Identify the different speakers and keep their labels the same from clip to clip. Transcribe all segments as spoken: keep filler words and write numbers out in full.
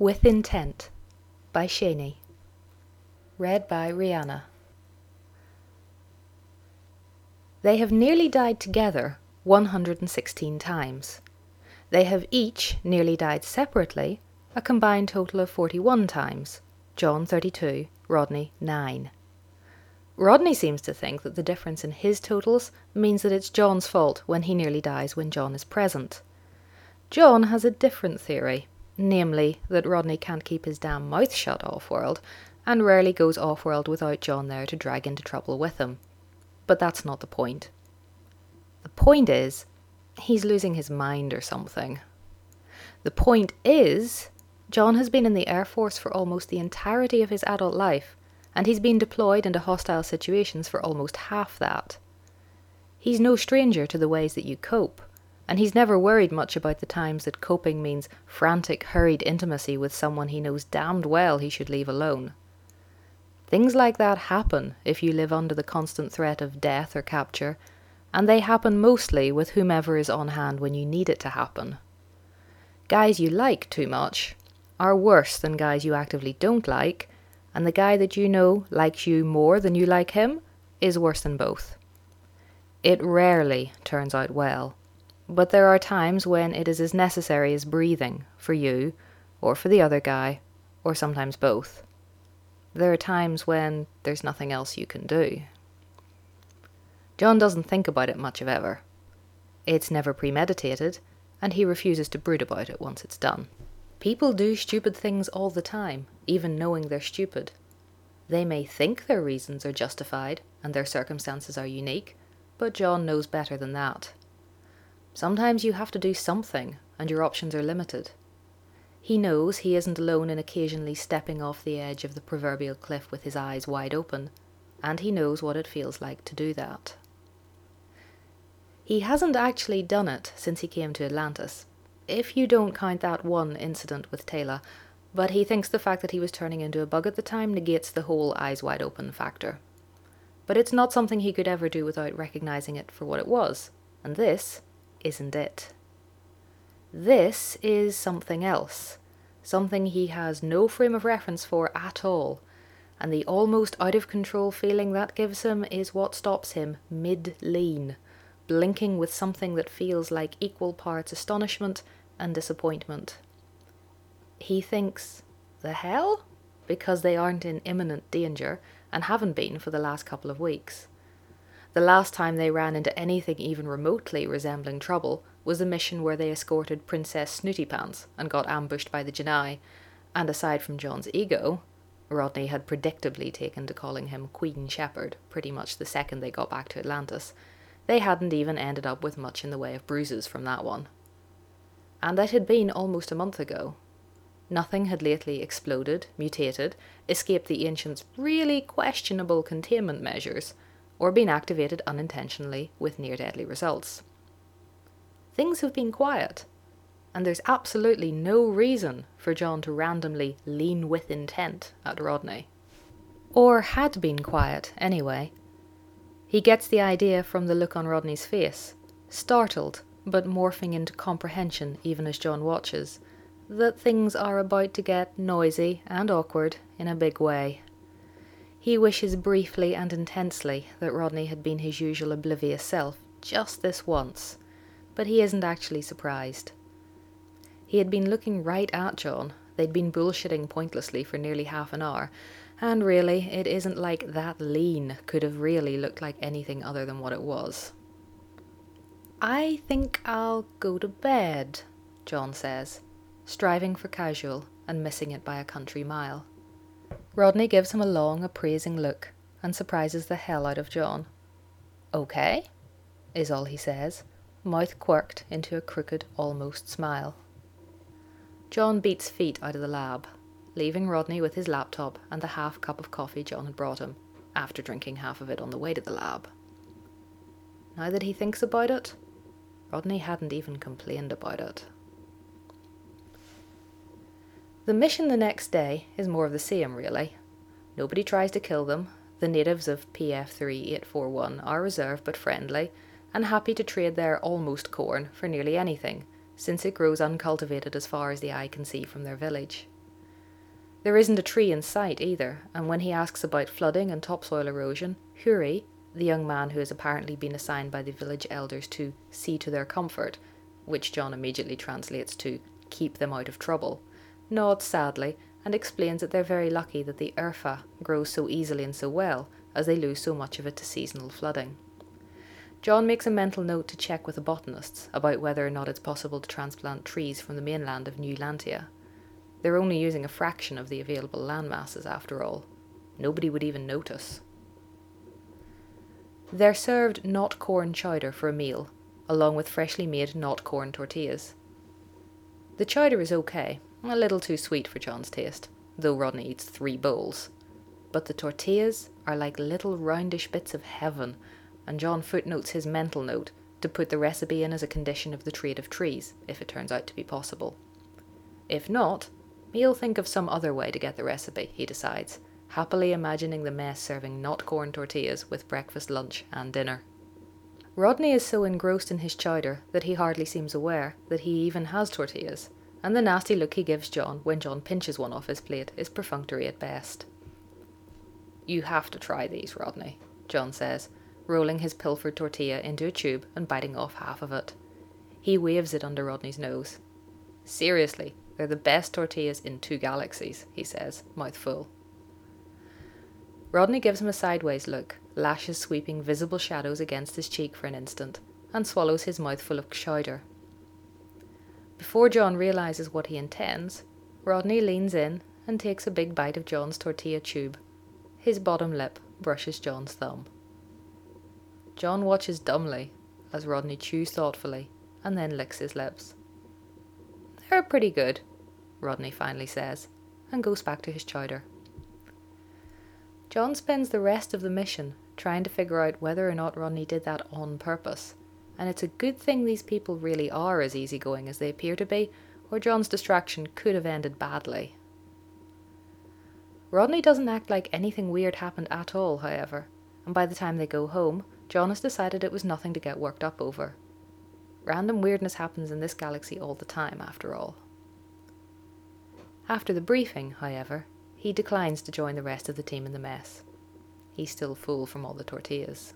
Speaker 1: With Intent by Shani. Read by Rihanna. They have nearly died together one hundred sixteen times. They have each nearly died separately a combined total of forty-one times. John thirty-two, Rodney nine. Rodney seems to think that the difference in his totals means that it's John's fault when he nearly dies when John is present. John has a different theory, namely that Rodney can't keep his damn mouth shut off-world, and rarely goes off-world without John there to drag into trouble with him. But that's not the point. The point is, he's losing his mind or something. The point is, John has been in the Air Force for almost the entirety of his adult life, and he's been deployed into hostile situations for almost half that. He's no stranger to the ways that you cope, and he's never worried much about the times that coping means frantic, hurried intimacy with someone he knows damned well he should leave alone. Things like that happen if you live under the constant threat of death or capture, and they happen mostly with whomever is on hand when you need it to happen. Guys you like too much are worse than guys you actively don't like, and the guy that you know likes you more than you like him is worse than both. It rarely turns out well, but there are times when it is as necessary as breathing for you, or for the other guy, or sometimes both. There are times when there's nothing else you can do. John doesn't think about it much of ever. It's never premeditated, and he refuses to brood about it once it's done. People do stupid things all the time, even knowing they're stupid. They may think their reasons are justified and their circumstances are unique, but John knows better than that. Sometimes you have to do something, and your options are limited. He knows he isn't alone in occasionally stepping off the edge of the proverbial cliff with his eyes wide open, and he knows what it feels like to do that. He hasn't actually done it since he came to Atlantis, if you don't count that one incident with Taylor, but he thinks the fact that he was turning into a bug at the time negates the whole eyes wide open factor. But it's not something he could ever do without recognizing it for what it was, and this isn't it. This is something else, something he has no frame of reference for at all, and the almost out-of-control feeling that gives him is what stops him mid-lean, blinking with something that feels like equal parts astonishment and disappointment. He thinks, the hell? Because they aren't in imminent danger, and haven't been for the last couple of weeks. The last time they ran into anything even remotely resembling trouble was a mission where they escorted Princess Snooty Pants and got ambushed by the Janai, and aside from John's ego, Rodney had predictably taken to calling him Queen Shepherd pretty much the second they got back to Atlantis. They hadn't even ended up with much in the way of bruises from that one. And that had been almost a month ago. Nothing had lately exploded, mutated, escaped the ancients' really questionable containment measures, or been activated unintentionally with near-deadly results. Things have been quiet, and there's absolutely no reason for John to randomly lean with intent at Rodney. Or had been quiet, anyway. He gets the idea from the look on Rodney's face, startled, but morphing into comprehension even as John watches, that things are about to get noisy and awkward in a big way. He wishes briefly and intensely that Rodney had been his usual oblivious self just this once, but he isn't actually surprised. He had been looking right at John, they'd been bullshitting pointlessly for nearly half an hour, and really, it isn't like that lean could have really looked like anything other than what it was. I think I'll go to bed, John says, striving for casual and missing it by a country mile. Rodney gives him a long, appraising look and surprises the hell out of John. Okay, is all he says, mouth quirked into a crooked, almost smile. John beats feet out of the lab, leaving Rodney with his laptop and the half cup of coffee John had brought him, after drinking half of it on the way to the lab. Now that he thinks about it, Rodney hadn't even complained about it. The mission the next day is more of the same, really. Nobody tries to kill them. The natives of P F three eight four one are reserved but friendly, and happy to trade their almost corn for nearly anything, since it grows uncultivated as far as the eye can see from their village. There isn't a tree in sight either, and when he asks about flooding and topsoil erosion, Huri, the young man who has apparently been assigned by the village elders to see to their comfort, which John immediately translates to keep them out of trouble, nods sadly and explains that they're very lucky that the Erfa grows so easily and so well, as they lose so much of it to seasonal flooding. John makes a mental note to check with the botanists about whether or not it's possible to transplant trees from the mainland of New Lantia. They're only using a fraction of the available land masses after all. Nobody would even notice. They're served not corn chowder for a meal, along with freshly made not corn tortillas. The chowder is okay, a little too sweet for John's taste, though Rodney eats three bowls. But the tortillas are like little roundish bits of heaven, and John footnotes his mental note to put the recipe in as a condition of the trade of trees, if it turns out to be possible. If not, he'll think of some other way to get the recipe, he decides, happily imagining the mess serving not corn tortillas with breakfast, lunch and dinner. Rodney is so engrossed in his chowder that he hardly seems aware that he even has tortillas, and the nasty look he gives John when John pinches one off his plate is perfunctory at best. "You have to try these, Rodney," John says, rolling his pilfered tortilla into a tube and biting off half of it. He waves it under Rodney's nose. "Seriously, they're the best tortillas in two galaxies," he says, mouth full. Rodney gives him a sideways look, lashes sweeping visible shadows against his cheek for an instant, and swallows his mouthful of chowder. Before John realizes what he intends, Rodney leans in and takes a big bite of John's tortilla tube. His bottom lip brushes John's thumb. John watches dumbly as Rodney chews thoughtfully and then licks his lips. "They're pretty good," Rodney finally says, and goes back to his chowder. John spends the rest of the mission trying to figure out whether or not Rodney did that on purpose, and it's a good thing these people really are as easygoing as they appear to be, or John's distraction could have ended badly. Rodney doesn't act like anything weird happened at all, however, and by the time they go home, John has decided it was nothing to get worked up over. Random weirdness happens in this galaxy all the time, after all. After the briefing, however, he declines to join the rest of the team in the mess. He's still full from all the tortillas.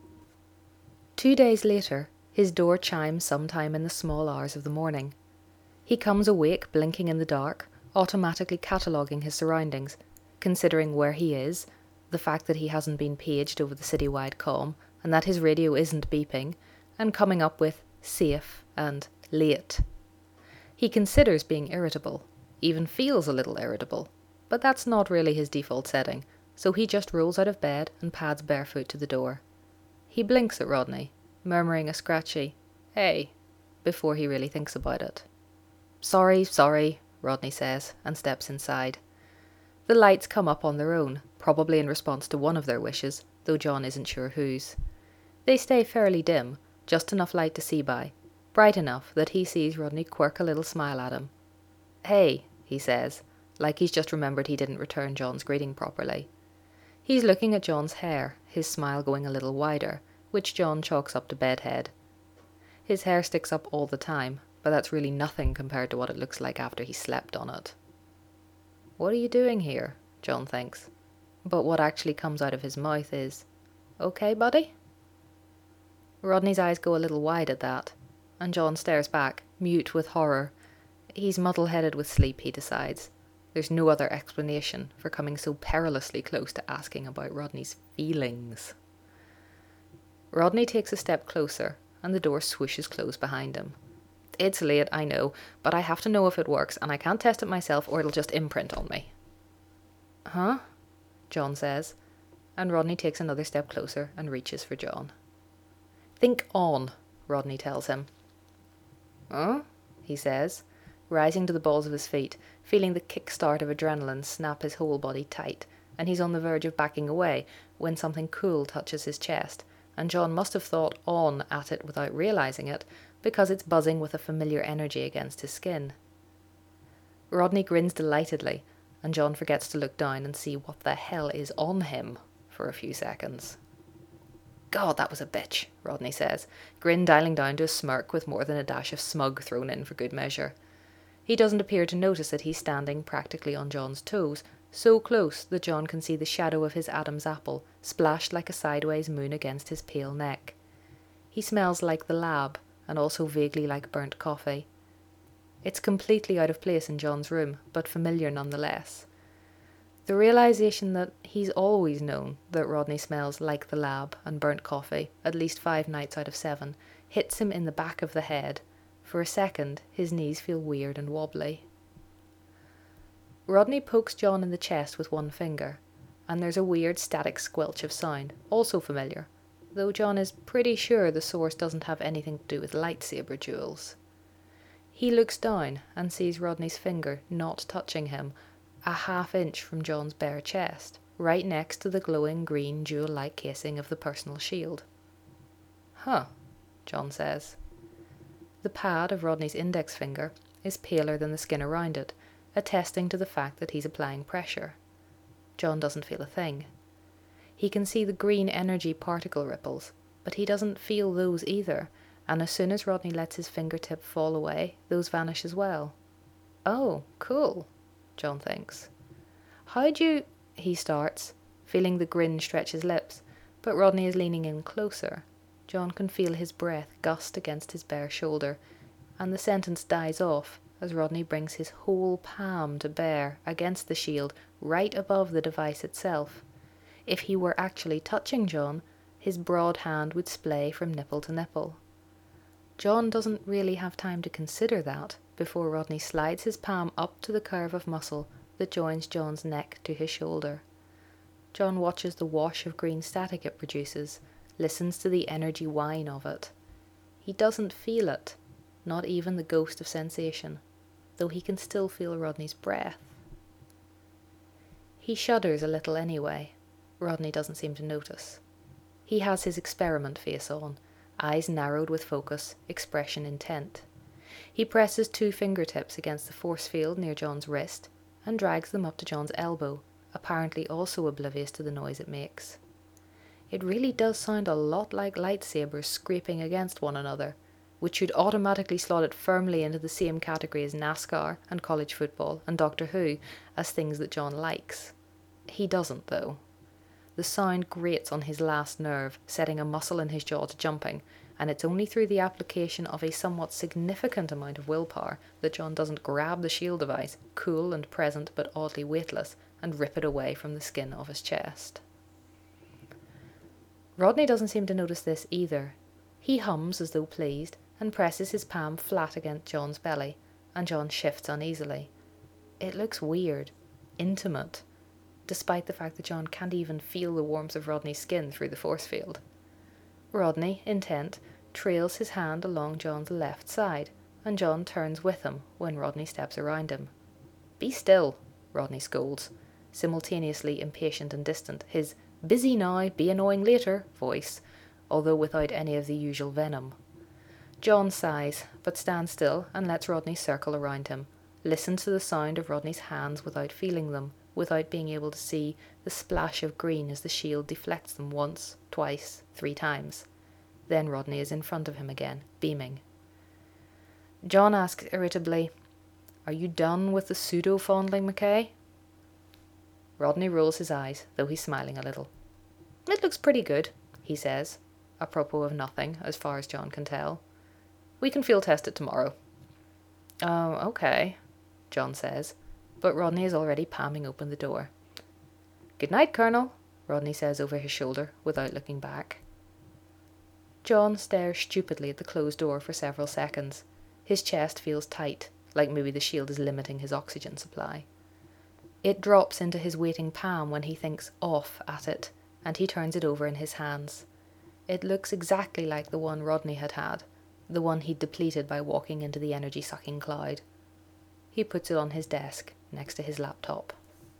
Speaker 1: Two days later, his door chimes sometime in the small hours of the morning. He comes awake, blinking in the dark, automatically cataloguing his surroundings, considering where he is, the fact that he hasn't been paged over the citywide comm, and that his radio isn't beeping, and coming up with safe and late. He considers being irritable, even feels a little irritable, but that's not really his default setting, so he just rolls out of bed and pads barefoot to the door. He blinks at Rodney, murmuring a scratchy, "Hey," before he really thinks about it. "Sorry, sorry," Rodney says, and steps inside. The lights come up on their own, probably in response to one of their wishes, though John isn't sure whose. They stay fairly dim, just enough light to see by, bright enough that he sees Rodney quirk a little smile at him. "Hey," he says, like he's just remembered he didn't return John's greeting properly. He's looking at John's hair, his smile going a little wider, which John chalks up to bedhead. His hair sticks up all the time, but that's really nothing compared to what it looks like after he slept on it. "What are you doing here?" John thinks, but what actually comes out of his mouth is, "Okay, buddy?" Rodney's eyes go a little wide at that, and John stares back, mute with horror. He's muddle-headed with sleep, he decides. There's no other explanation for coming so perilously close to asking about Rodney's feelings. Rodney takes a step closer, and the door swooshes closed behind him. "It's late, I know, but I have to know if it works, and I can't test it myself or it'll just imprint on me." "Huh?" John says, and Rodney takes another step closer and reaches for John. "Think on," Rodney tells him. "Huh?" he says, rising to the balls of his feet, feeling the kick-start of adrenaline snap his whole body tight, and he's on the verge of backing away when something cool touches his chest, and John must have thought on at it without realizing it, because it's buzzing with a familiar energy against his skin. Rodney grins delightedly, and John forgets to look down and see what the hell is on him for a few seconds. "God, that was a bitch," Rodney says, grin dialing down to a smirk with more than a dash of smug thrown in for good measure. He doesn't appear to notice that he's standing practically on John's toes, so close that John can see the shadow of his Adam's apple splashed like a sideways moon against his pale neck. He smells like the lab, and also vaguely like burnt coffee. It's completely out of place in John's room, but familiar nonetheless. The realization that he's always known that Rodney smells like the lab and burnt coffee at least five nights out of seven hits him in the back of the head. For a second, his knees feel weird and wobbly. Rodney pokes John in the chest with one finger, and there's a weird static squelch of sound, also familiar, though John is pretty sure the source doesn't have anything to do with lightsaber duels. He looks down and sees Rodney's finger not touching him, a half inch from John's bare chest, right next to the glowing green jewel-like casing of the personal shield. Huh, John says. The pad of Rodney's index finger is paler than the skin around it, attesting to the fact that he's applying pressure. John doesn't feel a thing. He can see the green energy particle ripples, but he doesn't feel those either, and as soon as Rodney lets his fingertip fall away, those vanish as well. Oh, cool, John thinks. How'd you... he starts, feeling the grin stretch his lips, but Rodney is leaning in closer. John can feel his breath gust against his bare shoulder, and the sentence dies off as Rodney brings his whole palm to bear against the shield right above the device itself. If he were actually touching John, his broad hand would splay from nipple to nipple. John doesn't really have time to consider that before Rodney slides his palm up to the curve of muscle that joins John's neck to his shoulder. John watches the wash of green static it produces, listens to the energy whine of it. He doesn't feel it, not even the ghost of sensation, though he can still feel Rodney's breath. He shudders a little anyway. Rodney doesn't seem to notice. He has his experiment face on, eyes narrowed with focus, expression intent. He presses two fingertips against the force field near John's wrist and drags them up to John's elbow, apparently also oblivious to the noise it makes. It really does sound a lot like lightsabers scraping against one another, which should automatically slot it firmly into the same category as NASCAR and college football and Doctor Who as things that John likes. He doesn't, though. The sound grates on his last nerve, setting a muscle in his jaw to jumping, and it's only through the application of a somewhat significant amount of willpower that John doesn't grab the shield device, cool and present but oddly weightless, and rip it away from the skin of his chest. Rodney doesn't seem to notice this either. He hums as though pleased, and presses his palm flat against John's belly, and John shifts uneasily. It looks weird, intimate, despite the fact that John can't even feel the warmth of Rodney's skin through the force field. Rodney, intent, trails his hand along John's left side, and John turns with him when Rodney steps around him. "Be still," Rodney scolds, simultaneously impatient and distant, his "busy now, be annoying later" voice, although without any of the usual venom. John sighs, but stands still and lets Rodney circle around him, listens to the sound of Rodney's hands without feeling them, without being able to see the splash of green as the shield deflects them once, twice, three times. Then Rodney is in front of him again, beaming. John asks irritably, "Are you done with the pseudo-fondling, McKay?" Rodney rolls his eyes, though he's smiling a little. "It looks pretty good," he says, apropos of nothing, as far as John can tell. "We can field test it tomorrow." "Oh, okay," John says, but Rodney is already palming open the door. "Good night, Colonel," Rodney says over his shoulder, without looking back. John stares stupidly at the closed door for several seconds. His chest feels tight, like maybe the shield is limiting his oxygen supply. It drops into his waiting palm when he thinks off at it, and he turns it over in his hands. It looks exactly like the one Rodney had had, the one he'd depleted by walking into the energy-sucking cloud. He puts it on his desk, next to his laptop.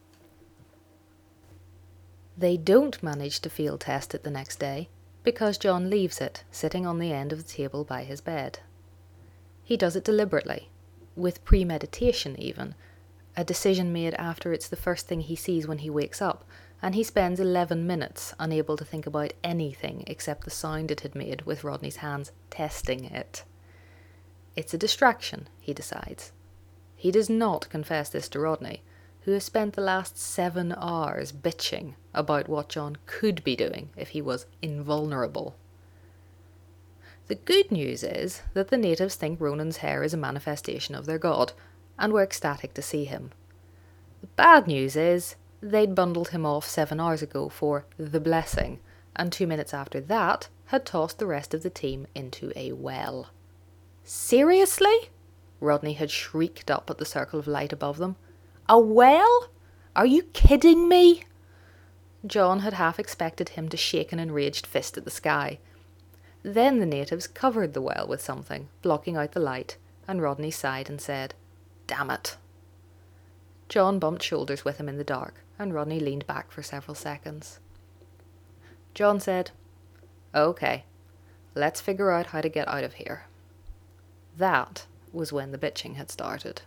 Speaker 1: They don't manage to field test it the next day, because John leaves it sitting on the end of the table by his bed. He does it deliberately, with premeditation even, a decision made after it's the first thing he sees when he wakes up, and he spends eleven minutes unable to think about anything except the sound it had made with Rodney's hands testing it. It's a distraction, he decides. He does not confess this to Rodney, who has spent the last seven hours bitching about what John could be doing if he was invulnerable. The good news is that the natives think Ronan's hair is a manifestation of their god, and were ecstatic to see him. The bad news is they'd bundled him off seven hours ago for the blessing, and two minutes after that had tossed the rest of the team into a well. Seriously? Rodney had shrieked up at the circle of light above them. A well? Are you kidding me? John had half expected him to shake an enraged fist at the sky. Then the natives covered the well with something, blocking out the light, and Rodney sighed and said, "Damn it." John bumped shoulders with him in the dark, and Rodney leaned back for several seconds. John said, "Okay, let's figure out how to get out of here." That was when the bitching had started.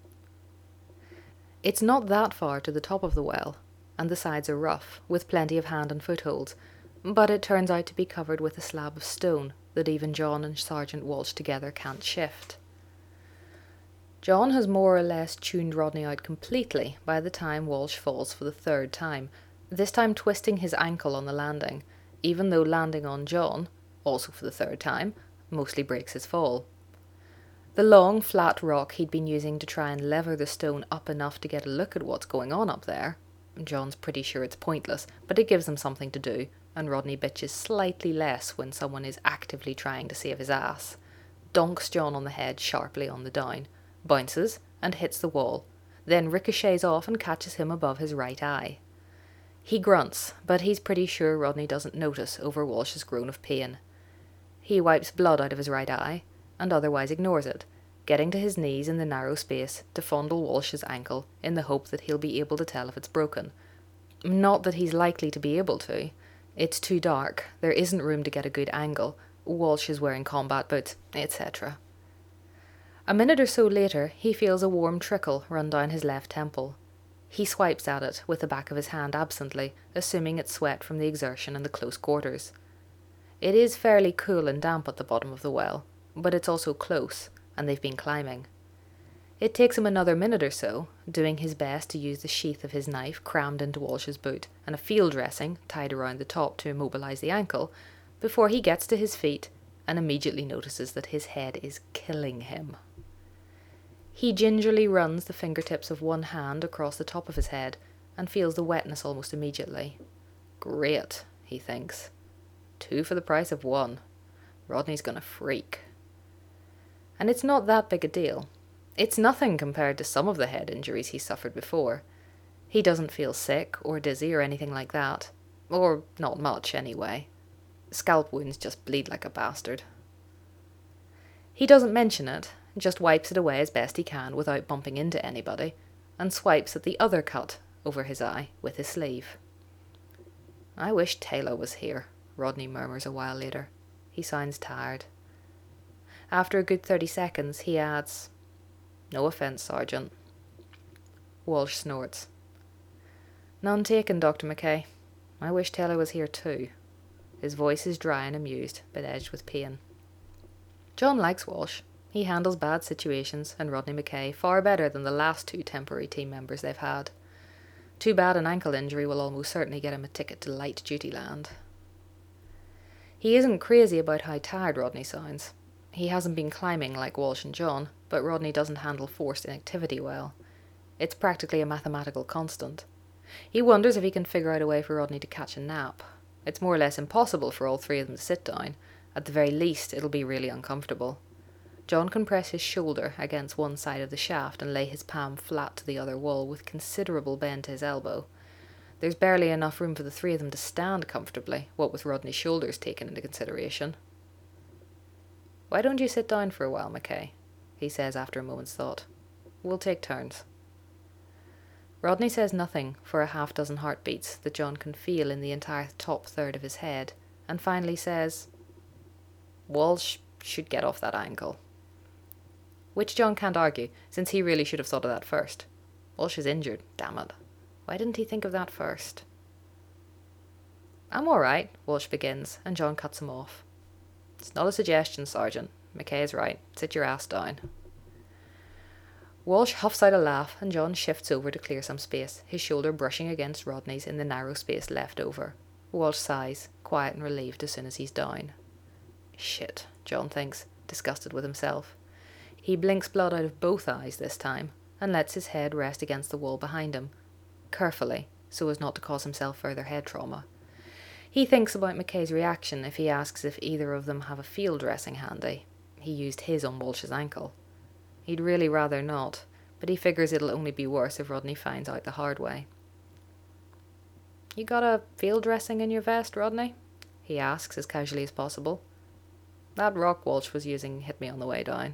Speaker 1: It's not that far to the top of the well, and the sides are rough, with plenty of hand and footholds, but it turns out to be covered with a slab of stone that even John and Sergeant Walsh together can't shift. John has more or less tuned Rodney out completely by the time Walsh falls for the third time, this time twisting his ankle on the landing, even though landing on John, also for the third time, mostly breaks his fall. The long, flat rock he'd been using to try and lever the stone up enough to get a look at what's going on up there. John's pretty sure it's pointless, but it gives him something to do, and Rodney bitches slightly less when someone is actively trying to save his ass. Donks John on the head sharply on the down, bounces and hits the wall, then ricochets off and catches him above his right eye. He grunts, but he's pretty sure Rodney doesn't notice over Walsh's groan of pain. He wipes blood out of his right eye, and otherwise ignores it, getting to his knees in the narrow space to fondle Walsh's ankle in the hope that he'll be able to tell if it's broken. Not that he's likely to be able to. It's too dark, there isn't room to get a good angle, Walsh is wearing combat boots, et cetera. A minute or so later, he feels a warm trickle run down his left temple. He swipes at it with the back of his hand absently, assuming it's sweat from the exertion and the close quarters. It is fairly cool and damp at the bottom of the well, but it's also close, and they've been climbing. It takes him another minute or so, doing his best to use the sheath of his knife crammed into Walsh's boot and a field dressing tied around the top to immobilize the ankle, before he gets to his feet and immediately notices that his head is killing him. He gingerly runs the fingertips of one hand across the top of his head and feels the wetness almost immediately. Great, he thinks. Two for the price of one. Rodney's gonna freak. And it's not that big a deal. It's nothing compared to some of the head injuries he suffered before. He doesn't feel sick or dizzy or anything like that. Or not much, anyway. Scalp wounds just bleed like a bastard. He doesn't mention it, just wipes it away as best he can without bumping into anybody, and swipes at the other cut over his eye with his sleeve. "I wish Taylor was here," Rodney murmurs a while later. He sounds tired. After a good thirty seconds, he adds, "No offence, Sergeant." Walsh snorts. "None taken, Doctor McKay. I wish Taylor was here too." His voice is dry and amused, but edged with pain. John likes Walsh. He handles bad situations and Rodney McKay far better than the last two temporary team members they've had. Too bad an ankle injury will almost certainly get him a ticket to light duty land. He isn't crazy about how tired Rodney sounds. He hasn't been climbing like Walsh and John, but Rodney doesn't handle forced inactivity well. It's practically a mathematical constant. He wonders if he can figure out a way for Rodney to catch a nap. It's more or less impossible for all three of them to sit down. At the very least, it'll be really uncomfortable. John can press his shoulder against one side of the shaft and lay his palm flat to the other wall with considerable bend to his elbow. There's barely enough room for the three of them to stand comfortably, what with Rodney's shoulders taken into consideration. "Why don't you sit down for a while, McKay?" he says after a moment's thought. "We'll take turns." Rodney says nothing for a half dozen heartbeats that John can feel in the entire top third of his head, and finally says, "Walsh should get off that ankle." Which John can't argue, since he really should have thought of that first. Walsh is injured, damn it. Why didn't he think of that first? "I'm all right," Walsh begins, and John cuts him off. "It's not a suggestion, Sergeant. McKay is right. Sit your ass down." Walsh huffs out a laugh and John shifts over to clear some space, his shoulder brushing against Rodney's in the narrow space left over. Walsh sighs, quiet and relieved as soon as he's down. Shit, John thinks, disgusted with himself. He blinks blood out of both eyes this time and lets his head rest against the wall behind him, carefully, so as not to cause himself further head trauma. He thinks about McKay's reaction if he asks if either of them have a field dressing handy. He used his on Walsh's ankle. He'd really rather not, but he figures it'll only be worse if Rodney finds out the hard way. "You got a field dressing in your vest, Rodney?" he asks as casually as possible. "That rock Walsh was using hit me on the way down."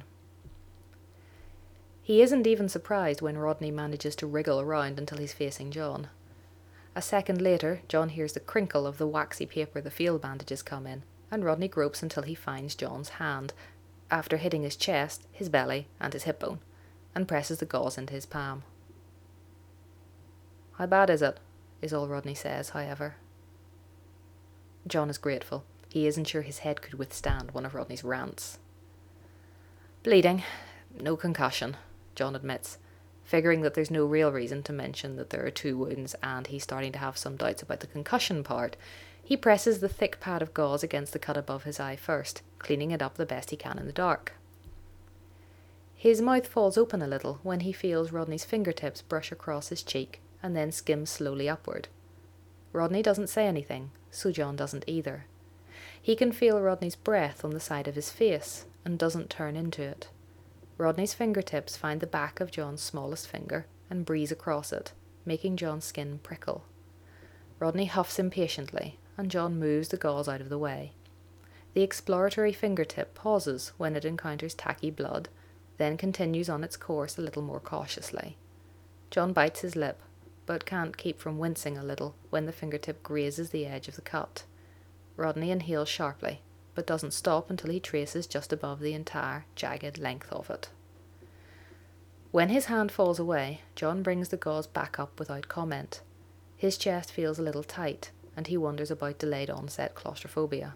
Speaker 1: He isn't even surprised when Rodney manages to wriggle around until he's facing John. A second later, John hears the crinkle of the waxy paper the field bandages come in, and Rodney gropes until he finds John's hand, after hitting his chest, his belly, and his hip bone, and presses the gauze into his palm. "How bad is it?" is all Rodney says, however. John is grateful. He isn't sure his head could withstand one of Rodney's rants. "Bleeding. No concussion," John admits, figuring that there's no real reason to mention that there are two wounds, and he's starting to have some doubts about the concussion part. He presses the thick pad of gauze against the cut above his eye first, cleaning it up the best he can in the dark. His mouth falls open a little when he feels Rodney's fingertips brush across his cheek and then skim slowly upward. Rodney doesn't say anything, so John doesn't either. He can feel Rodney's breath on the side of his face and doesn't turn into it. Rodney's fingertips find the back of John's smallest finger and breeze across it, making John's skin prickle. Rodney huffs impatiently, and John moves the gauze out of the way. The exploratory fingertip pauses when it encounters tacky blood, then continues on its course a little more cautiously. John bites his lip, but can't keep from wincing a little when the fingertip grazes the edge of the cut. Rodney inhales sharply, but doesn't stop until he traces just above the entire, jagged length of it. When his hand falls away, John brings the gauze back up without comment. His chest feels a little tight, and he wonders about delayed onset claustrophobia.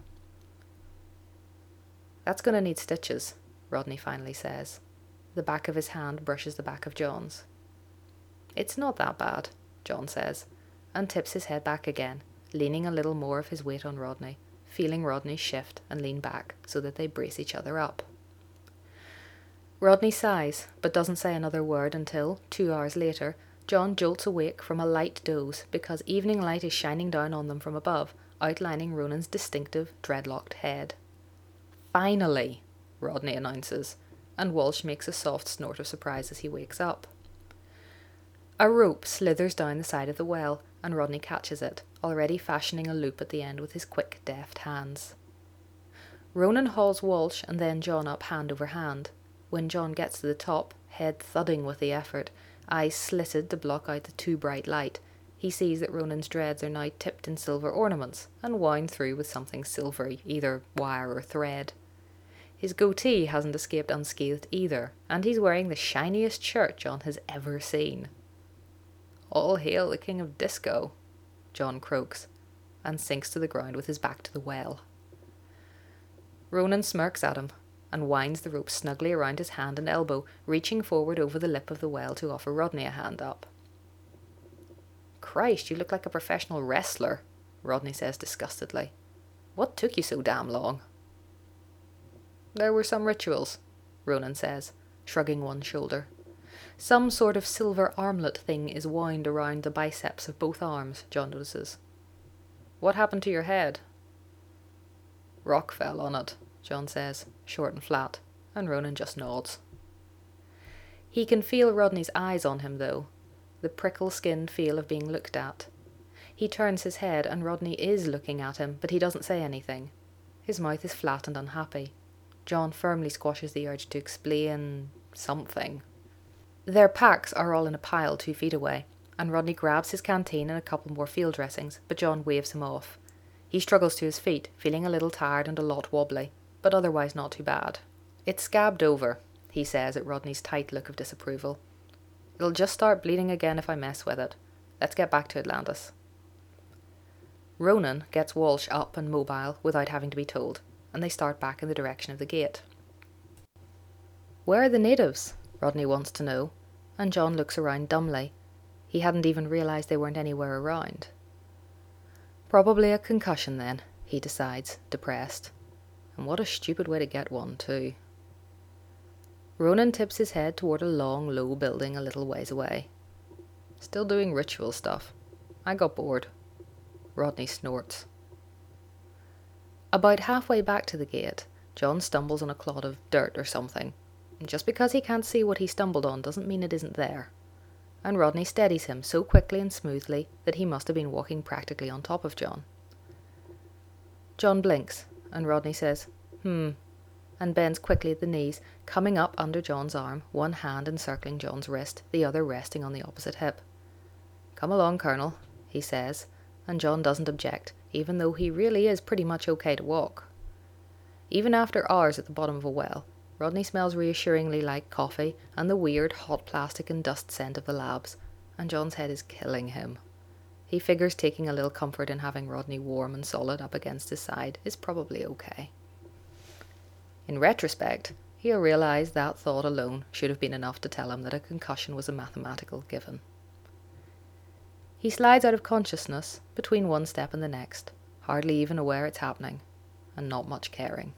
Speaker 1: "That's going to need stitches," Rodney finally says. The back of his hand brushes the back of John's. "It's not that bad," John says, and tips his head back again, leaning a little more of his weight on Rodney, feeling Rodney shift and lean back so that they brace each other up. Rodney sighs, but doesn't say another word until, two hours later, John jolts awake from a light doze because evening light is shining down on them from above, outlining Ronan's distinctive, dreadlocked head. "Finally," Rodney announces, and Walsh makes a soft snort of surprise as he wakes up. A rope slithers down the side of the well, and Rodney catches it, already fashioning a loop at the end with his quick, deft hands. Ronan hauls Walsh and then John up hand over hand. When John gets to the top, head thudding with the effort, eyes slitted to block out the too bright light, he sees that Ronan's dreads are now tipped in silver ornaments and wound through with something silvery, either wire or thread. His goatee hasn't escaped unscathed either, and he's wearing the shiniest shirt John has ever seen. "All hail the king of disco," John croaks, and sinks to the ground with his back to the well. Ronan smirks at him, and winds the rope snugly around his hand and elbow, reaching forward over the lip of the well to offer Rodney a hand up. "Christ, you look like a professional wrestler," Rodney says disgustedly. "What took you so damn long?" "There were some rituals," Ronan says, shrugging one shoulder. Some sort of silver armlet thing is wound around the biceps of both arms, John notices. "What happened to your head?" "Rock fell on it," John says, short and flat, and Ronan just nods. He can feel Rodney's eyes on him, though, the prickle-skinned feel of being looked at. He turns his head, and Rodney is looking at him, but he doesn't say anything. His mouth is flat and unhappy. John firmly squashes the urge to explain something. Their packs are all in a pile two feet away, and Rodney grabs his canteen and a couple more field dressings, but John waves him off. He struggles to his feet, feeling a little tired and a lot wobbly, but otherwise not too bad. "It's scabbed over," he says at Rodney's tight look of disapproval. "It'll just start bleeding again if I mess with it. Let's get back to Atlantis." Ronan gets Walsh up and mobile without having to be told, and they start back in the direction of the gate. "Where are the natives?" Rodney wants to know, and John looks around dumbly. He hadn't even realised they weren't anywhere around. Probably a concussion then, he decides, depressed. And what a stupid way to get one, too. Ronan tips his head toward a long, low building a little ways away. Still doing ritual stuff. I got bored. Rodney snorts. About halfway back to the gate, John stumbles on a clod of dirt or something. And just because he can't see what he stumbled on doesn't mean it isn't there. And Rodney steadies him so quickly and smoothly that he must have been walking practically on top of John. John blinks, and Rodney says, hmm, and bends quickly at the knees, coming up under John's arm, one hand encircling John's wrist, the other resting on the opposite hip. Come along, Colonel, he says, and John doesn't object, even though he really is pretty much okay to walk. Even after hours at the bottom of a well, Rodney smells reassuringly like coffee and the weird hot plastic and dust scent of the labs, and John's head is killing him. He figures taking a little comfort in having Rodney warm and solid up against his side is probably okay. In retrospect, he'll realise that thought alone should have been enough to tell him that a concussion was a mathematical given. He slides out of consciousness between one step and the next, hardly even aware it's happening, and not much caring.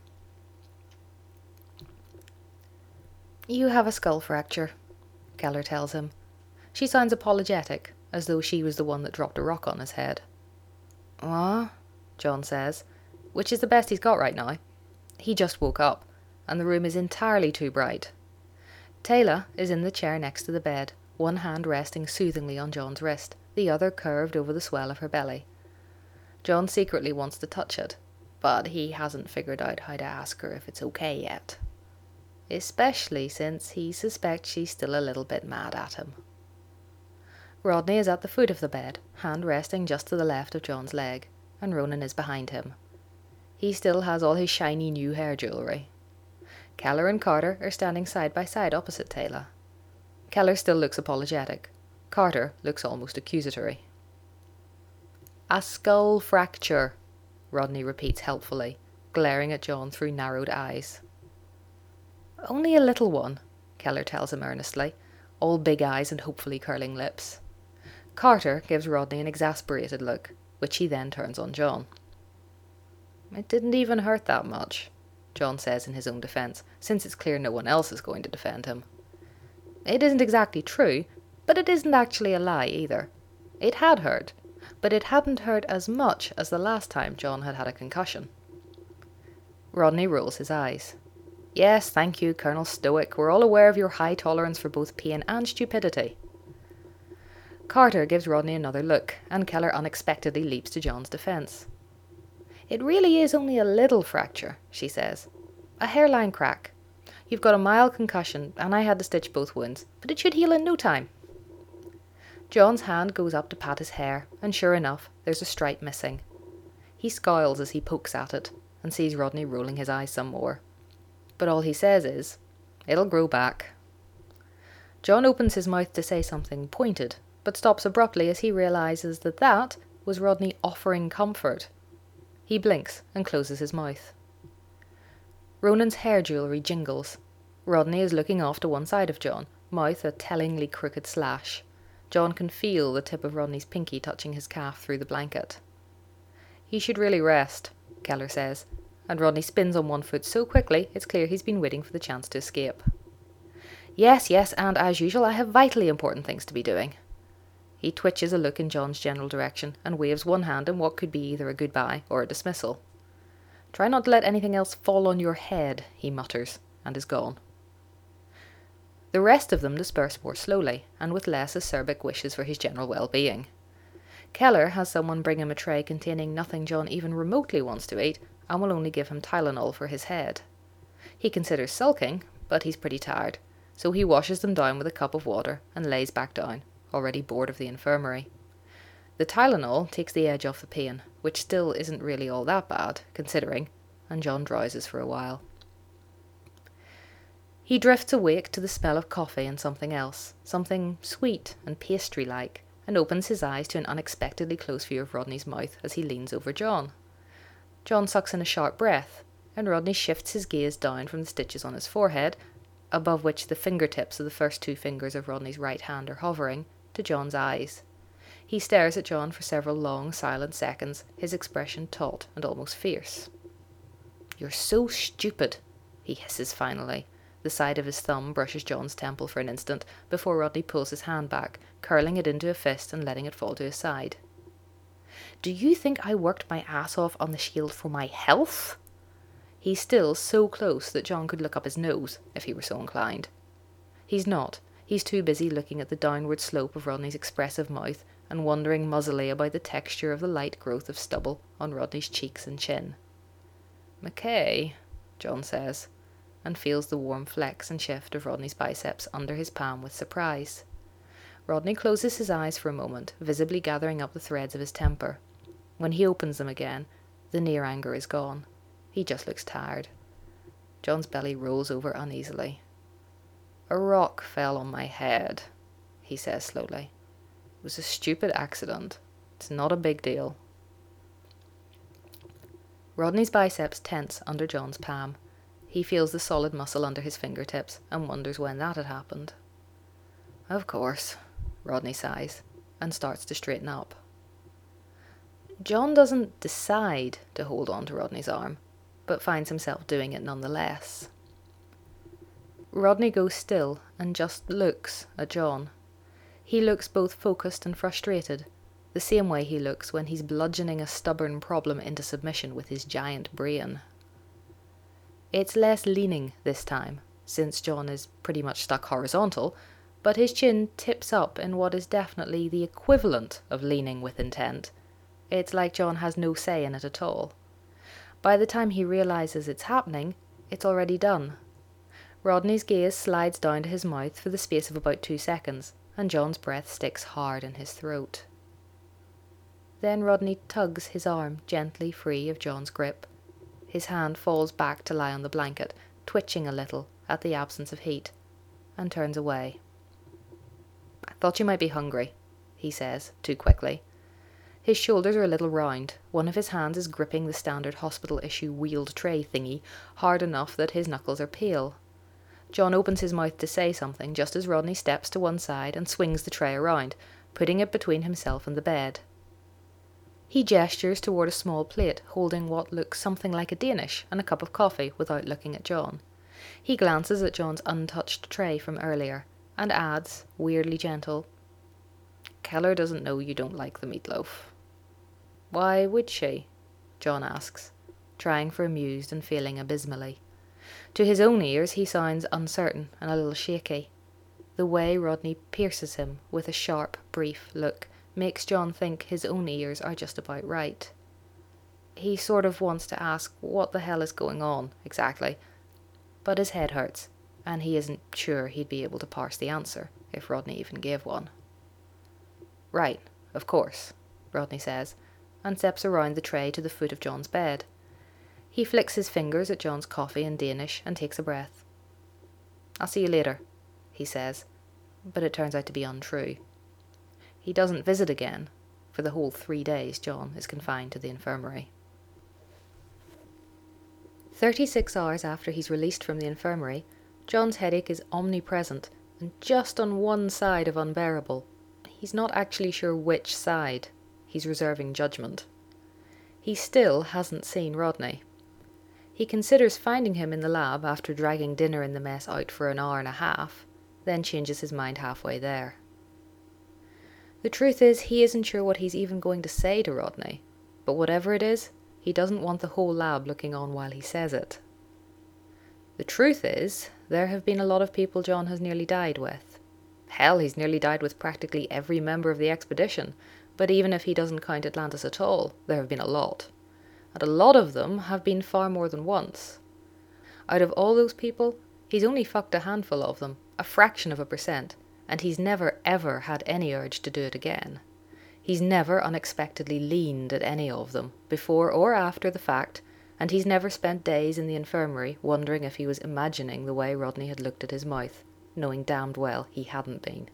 Speaker 1: You have a skull fracture, Keller tells him. She sounds apologetic, as though she was the one that dropped a rock on his head. What? John says, which is the best he's got right now. He just woke up, and the room is entirely too bright. Taylor is in the chair next to the bed, one hand resting soothingly on John's wrist, the other curved over the swell of her belly. John secretly wants to touch it, but he hasn't figured out how to ask her if it's okay yet. Especially since he suspects she's still a little bit mad at him. Rodney is at the foot of the bed, hand resting just to the left of John's leg, and Ronan is behind him. He still has all his shiny new hair jewellery. Keller and Carter are standing side by side opposite Taylor. Keller still looks apologetic. Carter looks almost accusatory. A skull fracture, Rodney repeats helpfully, glaring at John through narrowed eyes. Only a little one, Keller tells him earnestly, all big eyes and hopefully curling lips. Carter gives Rodney an exasperated look, which he then turns on John. It didn't even hurt that much, John says in his own defence, since it's clear no one else is going to defend him. It isn't exactly true, but it isn't actually a lie either. It had hurt, but it hadn't hurt as much as the last time John had had a concussion. Rodney rolls his eyes. Yes, thank you, Colonel Stoic. We're all aware of your high tolerance for both pain and stupidity. Carter gives Rodney another look, and Keller unexpectedly leaps to John's defence. It really is only a little fracture, she says. A hairline crack. You've got a mild concussion, and I had to stitch both wounds, but it should heal in no time. John's hand goes up to pat his hair, and sure enough, there's a stripe missing. He scowls as he pokes at it, and sees Rodney rolling his eyes some more. But all he says is, "It'll grow back." John opens his mouth to say something pointed, but stops abruptly as he realises that that was Rodney offering comfort. He blinks and closes his mouth. Ronan's hair jewellery jingles. Rodney is looking off to one side of John, mouth a tellingly crooked slash. John can feel the tip of Rodney's pinky touching his calf through the blanket. He should really rest, Keller says, and Rodney spins on one foot so quickly it's clear he's been waiting for the chance to escape. Yes, yes, and as usual I have vitally important things to be doing. He twitches a look in John's general direction and waves one hand in what could be either a goodbye or a dismissal. Try not to let anything else fall on your head, he mutters, and is gone. The rest of them disperse more slowly, and with less acerbic wishes for his general well-being. Keller has someone bring him a tray containing nothing John even remotely wants to eat, and will only give him Tylenol for his head. He considers sulking, but he's pretty tired, so he washes them down with a cup of water and lays back down, already bored of the infirmary. The Tylenol takes the edge off the pain, which still isn't really all that bad, considering, and John drowses for a while. He drifts awake to the smell of coffee and something else, something sweet and pastry-like, and opens his eyes to an unexpectedly close view of Rodney's mouth as he leans over John. John sucks in a sharp breath, and Rodney shifts his gaze down from the stitches on his forehead, above which the fingertips of the first two fingers of Rodney's right hand are hovering, to John's eyes. He stares at John for several long, silent seconds, his expression taut and almost fierce. "You're so stupid," he hisses finally. The side of his thumb brushes John's temple for an instant before Rodney pulls his hand back, curling it into a fist and letting it fall to his side. "Do you think I worked my ass off on the shield for my health?" He's still so close that John could look up his nose, if he were so inclined. He's not. He's too busy looking at the downward slope of Rodney's expressive mouth and wondering muzzily about the texture of the light growth of stubble on Rodney's cheeks and chin. "McKay," John says, and feels the warm flex and shift of Rodney's biceps under his palm with surprise. Rodney closes his eyes for a moment, visibly gathering up the threads of his temper. When he opens them again, the near anger is gone. He just looks tired. John's belly rolls over uneasily. "A rock fell on my head," he says slowly. "It was a stupid accident. It's not a big deal." Rodney's biceps tense under John's palm. He feels the solid muscle under his fingertips and wonders when that had happened. "Of course," Rodney sighs, and starts to straighten up. John doesn't decide to hold on to Rodney's arm, but finds himself doing it nonetheless. Rodney goes still and just looks at John. He looks both focused and frustrated, the same way he looks when he's bludgeoning a stubborn problem into submission with his giant brain. It's less leaning this time, since John is pretty much stuck horizontal, but his chin tips up in what is definitely the equivalent of leaning with intent. It's like John has no say in it at all. By the time he realizes it's happening, it's already done. Rodney's gaze slides down to his mouth for the space of about two seconds, and John's breath sticks hard in his throat. Then Rodney tugs his arm gently free of John's grip. His hand falls back to lie on the blanket, twitching a little at the absence of heat, and turns away. "I thought you might be hungry," he says, too quickly. His shoulders are a little round. One of his hands is gripping the standard hospital-issue wheeled tray thingy, hard enough that his knuckles are pale. John opens his mouth to say something just as Rodney steps to one side and swings the tray around, putting it between himself and the bed. He gestures toward a small plate holding what looks something like a Danish and a cup of coffee without looking at John. He glances at John's untouched tray from earlier and adds, weirdly gentle, "Keller doesn't know you don't like the meatloaf." "Why would she?" John asks, trying for amused and failing abysmally. To his own ears he sounds uncertain and a little shaky. The way Rodney pierces him with a sharp, brief look makes John think his own ears are just about right. He sort of wants to ask what the hell is going on, exactly, but his head hurts, and he isn't sure he'd be able to parse the answer, if Rodney even gave one. "Right, of course," Rodney says, and steps around the tray to the foot of John's bed. He flicks his fingers at John's coffee in Danish and takes a breath. "I'll see you later," he says, but it turns out to be untrue. He doesn't visit again. For the whole three days John is confined to the infirmary. Thirty-six hours after he's released from the infirmary, John's headache is omnipresent and just on one side of unbearable. He's not actually sure which side. He's reserving judgment. He still hasn't seen Rodney. He considers finding him in the lab after dragging dinner in the mess out for an hour and a half, then changes his mind halfway there. The truth is, he isn't sure what he's even going to say to Rodney, but whatever it is, he doesn't want the whole lab looking on while he says it. The truth is, there have been a lot of people John has nearly died with. Hell, he's nearly died with practically every member of the expedition, but even if he doesn't count Atlantis at all, there have been a lot. And a lot of them have been far more than once. Out of all those people, he's only fucked a handful of them, a fraction of a percent, and he's never ever had any urge to do it again. He's never unexpectedly leaned at any of them, before or after the fact, and he's never spent days in the infirmary wondering if he was imagining the way Rodney had looked at his mouth, knowing damned well he hadn't been.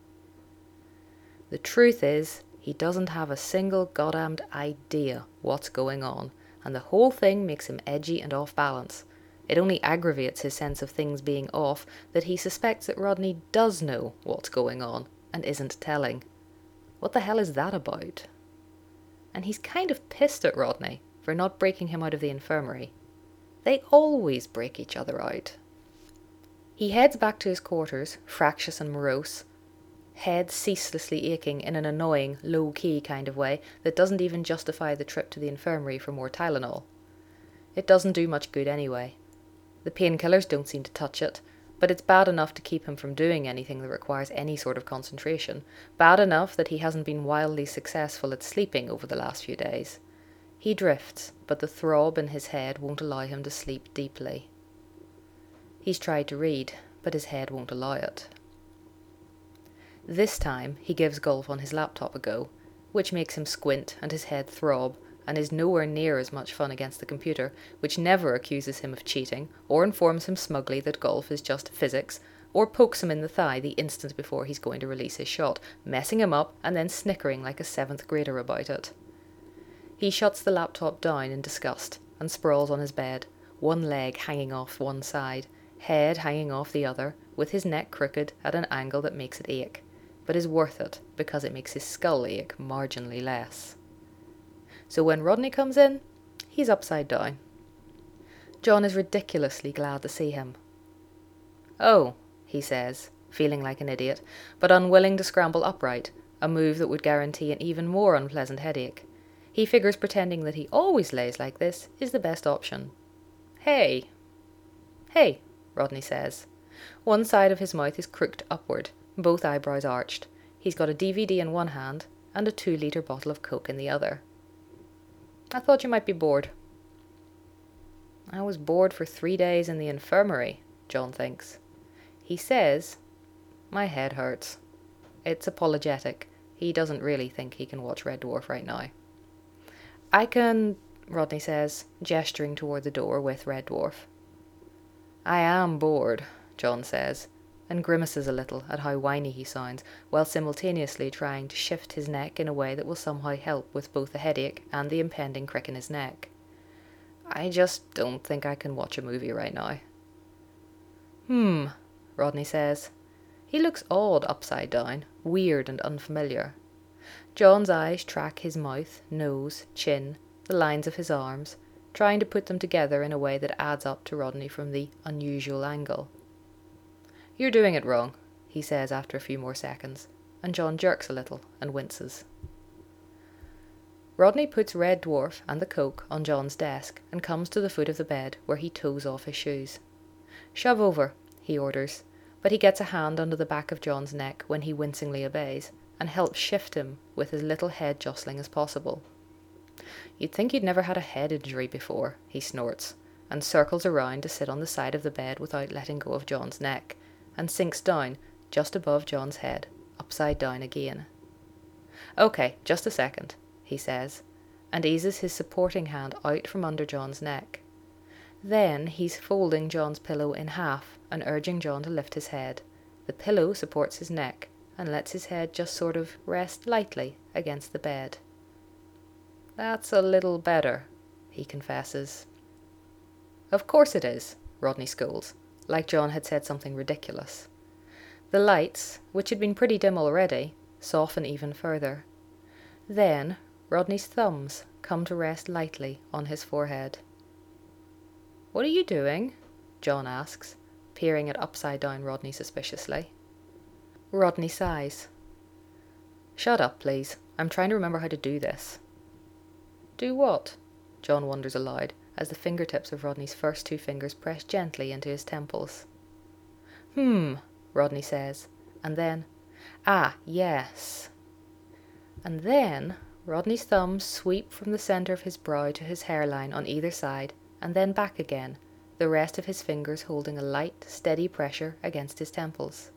Speaker 1: The truth is, he doesn't have a single goddamned idea what's going on, and the whole thing makes him edgy and off balance, It only aggravates his sense of things being off that he suspects that Rodney does know what's going on and isn't telling. What the hell is that about? And he's kind of pissed at Rodney for not breaking him out of the infirmary. They always break each other out. He heads back to his quarters, fractious and morose, head ceaselessly aching in an annoying, low-key kind of way that doesn't even justify the trip to the infirmary for more Tylenol. It doesn't do much good anyway. The painkillers don't seem to touch it, but it's bad enough to keep him from doing anything that requires any sort of concentration, bad enough that he hasn't been wildly successful at sleeping over the last few days. He drifts, but the throb in his head won't allow him to sleep deeply. He's tried to read, but his head won't allow it. This time he gives golf on his laptop a go, which makes him squint and his head throb, and is nowhere near as much fun against the computer, which never accuses him of cheating, or informs him smugly that golf is just physics, or pokes him in the thigh the instant before he's going to release his shot, messing him up and then snickering like a seventh grader about it. He shuts the laptop down in disgust and sprawls on his bed, one leg hanging off one side, head hanging off the other, with his neck crooked at an angle that makes it ache, but is worth it because it makes his skull ache marginally less. So when Rodney comes in, he's upside down. John is ridiculously glad to see him. "Oh," he says, feeling like an idiot, but unwilling to scramble upright, a move that would guarantee an even more unpleasant headache. He figures pretending that he always lays like this is the best option. "Hey." "Hey," Rodney says. One side of his mouth is crooked upward, both eyebrows arched. He's got a D V D in one hand and a two-litre bottle of Coke in the other. "I thought you might be bored." "I was bored for three days in the infirmary," John thinks. He says, "My head hurts." It's apologetic. He doesn't really think he can watch Red Dwarf right now. "I can," Rodney says, gesturing toward the door with Red Dwarf. "I am bored," John says, and grimaces a little at how whiny he sounds, while simultaneously trying to shift his neck in a way that will somehow help with both the headache and the impending crick in his neck. "I just don't think I can watch a movie right now." "Hmm," Rodney says. He looks odd upside down, weird and unfamiliar. John's eyes track his mouth, nose, chin, the lines of his arms, trying to put them together in a way that adds up to Rodney from the unusual angle. "You're doing it wrong," he says after a few more seconds, and John jerks a little and winces. Rodney puts Red Dwarf and the Coke on John's desk and comes to the foot of the bed where he toes off his shoes. "Shove over," he orders, but he gets a hand under the back of John's neck when he wincingly obeys, and helps shift him with as little head jostling as possible. "You'd think you'd never had a head injury before," he snorts, and circles around to sit on the side of the bed without letting go of John's neck, and sinks down just above John's head, upside down again. "Okay, just a second," he says, and eases his supporting hand out from under John's neck. Then he's folding John's pillow in half and urging John to lift his head. The pillow supports his neck and lets his head just sort of rest lightly against the bed. "That's a little better," he confesses. "Of course it is," Rodney scolds, like John had said something ridiculous. The lights, which had been pretty dim already, soften even further. Then Rodney's thumbs come to rest lightly on his forehead. "What are you doing?" John asks, peering at upside-down Rodney suspiciously. Rodney sighs. "Shut up, please. I'm trying to remember how to do this." "Do what?" John wonders aloud, as the fingertips of Rodney's first two fingers press gently into his temples. "Hmm," Rodney says, and then, "Ah, yes." And then Rodney's thumbs sweep from the centre of his brow to his hairline on either side, and then back again, the rest of his fingers holding a light, steady pressure against his temples.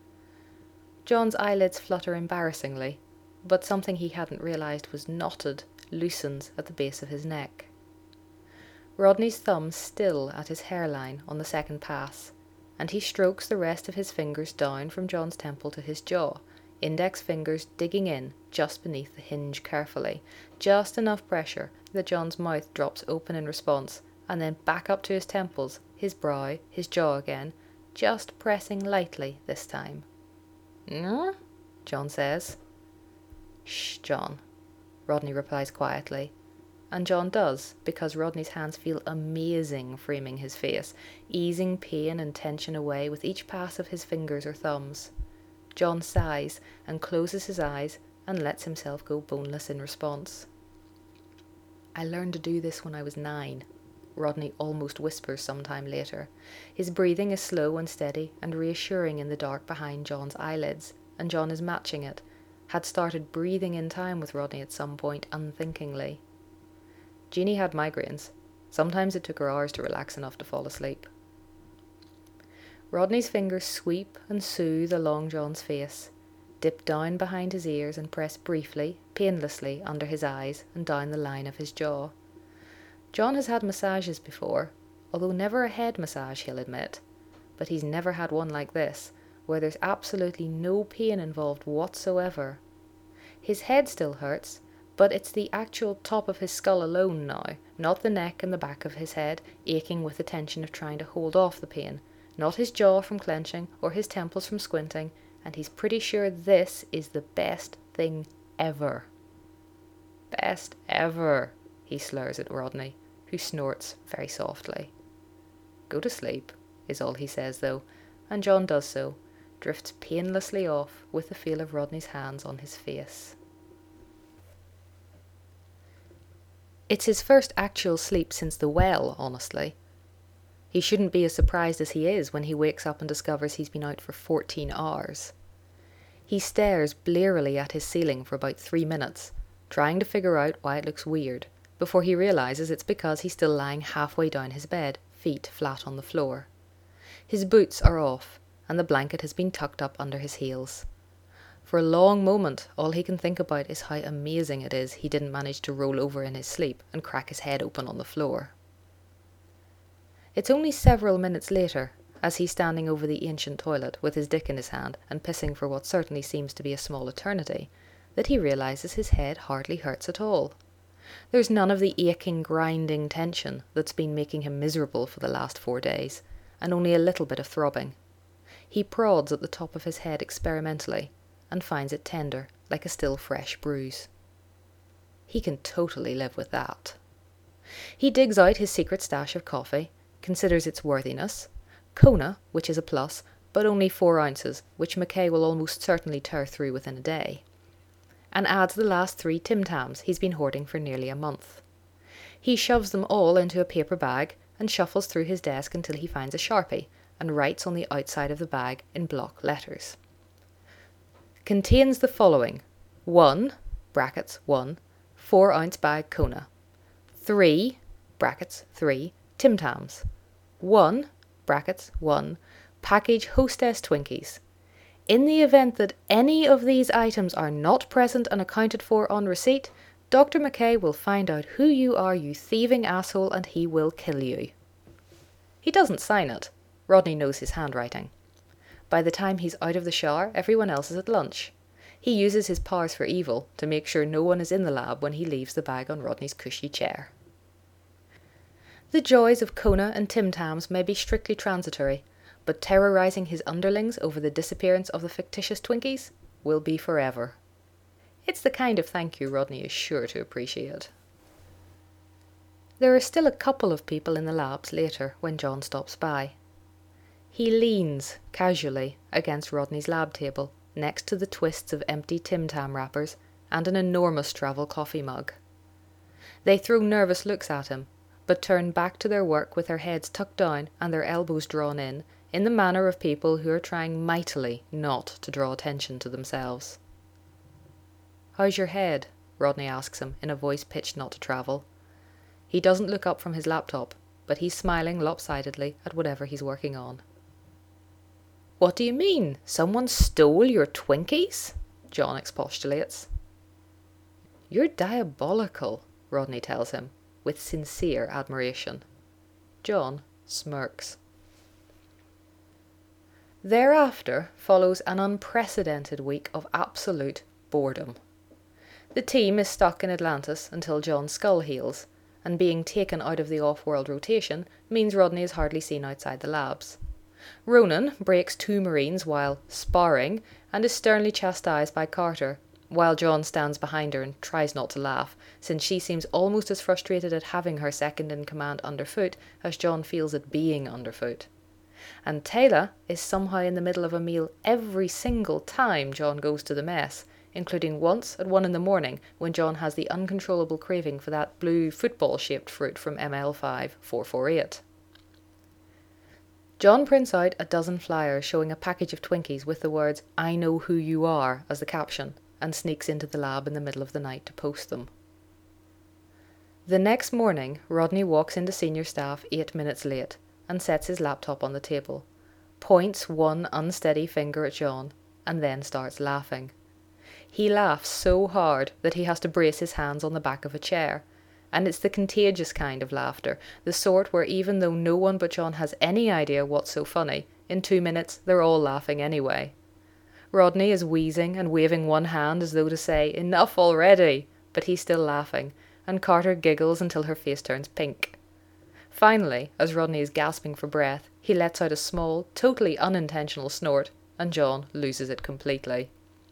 Speaker 1: John's eyelids flutter embarrassingly, but something he hadn't realised was knotted loosens at the base of his neck. Rodney's thumbs still at his hairline on the second pass, and he strokes the rest of his fingers down from John's temple to his jaw, index fingers digging in just beneath the hinge carefully, just enough pressure that John's mouth drops open in response, and then back up to his temples, his brow, his jaw again, just pressing lightly this time. "Mm?" John says. "Shh, John," Rodney replies quietly. And John does, because Rodney's hands feel amazing framing his face, easing pain and tension away with each pass of his fingers or thumbs. John sighs and closes his eyes and lets himself go boneless in response. "I learned to do this when I was nine," Rodney almost whispers some time later. His breathing is slow and steady and reassuring in the dark behind John's eyelids, and John is matching it, had started breathing in time with Rodney at some point unthinkingly. Jeannie had migraines. Sometimes it took her hours to relax enough to fall asleep. Rodney's fingers sweep and soothe along John's face, dip down behind his ears and press briefly, painlessly under his eyes and down the line of his jaw. John has had massages before, although never a head massage, he'll admit, but he's never had one like this, where there's absolutely no pain involved whatsoever. His head still hurts, but it's the actual top of his skull alone now, not the neck and the back of his head, aching with the tension of trying to hold off the pain, not his jaw from clenching or his temples from squinting, and he's pretty sure this is the best thing ever. "Best ever," he slurs at Rodney, who snorts very softly. "Go to sleep," is all he says though, and John does so, drifts painlessly off with the feel of Rodney's hands on his face. It's his first actual sleep since the well, honestly. He shouldn't be as surprised as he is when he wakes up and discovers he's been out for fourteen hours. He stares blearily at his ceiling for about three minutes, trying to figure out why it looks weird, before he realizes it's because he's still lying halfway down his bed, feet flat on the floor. His boots are off, and the blanket has been tucked up under his heels. For a long moment, all he can think about is how amazing it is he didn't manage to roll over in his sleep and crack his head open on the floor. It's only several minutes later, as he's standing over the ancient toilet with his dick in his hand and pissing for what certainly seems to be a small eternity, that he realizes his head hardly hurts at all. There's none of the aching, grinding tension that's been making him miserable for the last four days, and only a little bit of throbbing. He prods at the top of his head experimentally, and finds it tender, like a still fresh bruise. He can totally live with that. He digs out his secret stash of coffee, considers its worthiness, Kona, which is a plus, but only four ounces, which McKay will almost certainly tear through within a day, and adds the last three Tim Tams he's been hoarding for nearly a month. He shoves them all into a paper bag and shuffles through his desk until he finds a Sharpie and writes on the outside of the bag in block letters. Contains the following: one, brackets one, four ounce bag Kona. Three, brackets three, Tim Tams. One, brackets one, package Hostess Twinkies. In the event that any of these items are not present and accounted for on receipt, Doctor McKay will find out who you are, you thieving asshole, and he will kill you. He doesn't sign it. Rodney knows his handwriting. By the time he's out of the shower, everyone else is at lunch. He uses his powers for evil to make sure no one is in the lab when he leaves the bag on Rodney's cushy chair. The joys of Kona and Tim Tams may be strictly transitory, but terrorizing his underlings over the disappearance of the fictitious Twinkies will be forever. It's the kind of thank you Rodney is sure to appreciate. There are still a couple of people in the labs later when John stops by. He leans, casually, against Rodney's lab table, next to the twists of empty Tim Tam wrappers and an enormous travel coffee mug. They throw nervous looks at him, but turn back to their work with their heads tucked down and their elbows drawn in, in the manner of people who are trying mightily not to draw attention to themselves. "How's your head?" Rodney asks him in a voice pitched not to travel. He doesn't look up from his laptop, but he's smiling lopsidedly at whatever he's working on. "What do you mean? Someone stole your Twinkies?" John expostulates. "You're diabolical," Rodney tells him, with sincere admiration. John smirks. Thereafter follows an unprecedented week of absolute boredom. The team is stuck in Atlantis until John's skull heals, and being taken out of the off-world rotation means Rodney is hardly seen outside the labs. Ronan breaks two Marines while sparring and is sternly chastised by Carter, while John stands behind her and tries not to laugh, since she seems almost as frustrated at having her second-in-command underfoot as John feels at being underfoot. And Taylor is somehow in the middle of a meal every single time John goes to the mess, including once at one in the morning when John has the uncontrollable craving for that blue football-shaped fruit from M L five four four eight. John prints out a dozen flyers showing a package of Twinkies with the words "I know who you are" as the caption, and sneaks into the lab in the middle of the night to post them. The next morning, Rodney walks into senior staff eight minutes late and sets his laptop on the table, points one unsteady finger at John, and then starts laughing. He laughs so hard that he has to brace his hands on the back of a chair, and it's the contagious kind of laughter, the sort where even though no one but John has any idea what's so funny, in two minutes they're all laughing anyway. Rodney is wheezing and waving one hand as though to say, "Enough already," but he's still laughing, and Carter giggles until her face turns pink. Finally, as Rodney is gasping for breath, he lets out a small, totally unintentional snort, and John loses it completely.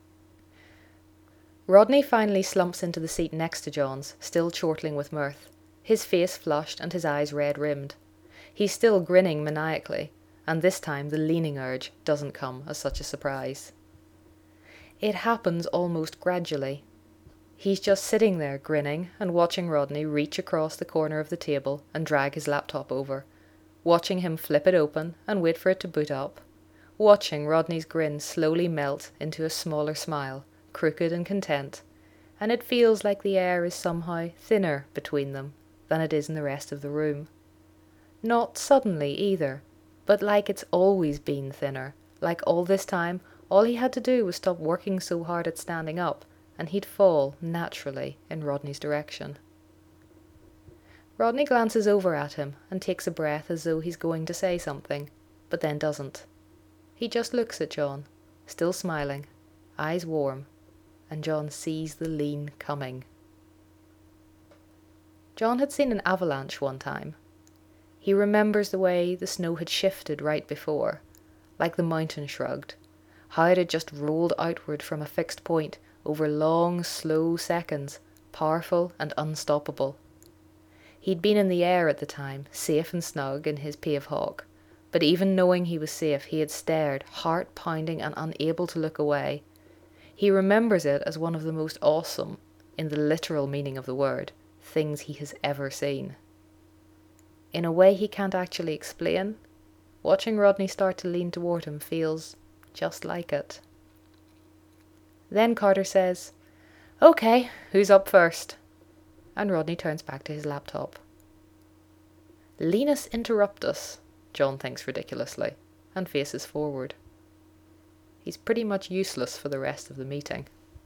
Speaker 1: Rodney finally slumps into the seat next to John's, still chortling with mirth, his face flushed and his eyes red-rimmed. He's still grinning maniacally, and this time the leaning urge doesn't come as such a surprise. It happens almost gradually. He's just sitting there grinning and watching Rodney reach across the corner of the table and drag his laptop over, watching him flip it open and wait for it to boot up, watching Rodney's grin slowly melt into a smaller smile, crooked and content, and it feels like the air is somehow thinner between them than it is in the rest of the room. Not suddenly either, but like it's always been thinner, like all this time all he had to do was stop working so hard at standing up, and he'd fall naturally in Rodney's direction. Rodney glances over at him and takes a breath as though he's going to say something, but then doesn't. He just looks at John, still smiling, eyes warm, and John sees the lean coming. John had seen an avalanche one time. He remembers the way the snow had shifted right before, like the mountain shrugged, how it had just rolled outward from a fixed point over long, slow seconds, powerful and unstoppable. He'd been in the air at the time, safe and snug in his Pave Hawk, but even knowing he was safe, he had stared, heart-pounding and unable to look away. He remembers it as one of the most awesome, in the literal meaning of the word, things he has ever seen. In a way he can't actually explain, watching Rodney start to lean toward him feels just like it. Then Carter says, "Okay, who's up first?" And Rodney turns back to his laptop. "Linus interruptus," John thinks ridiculously, and faces forward. He's pretty much useless for the rest of the meeting.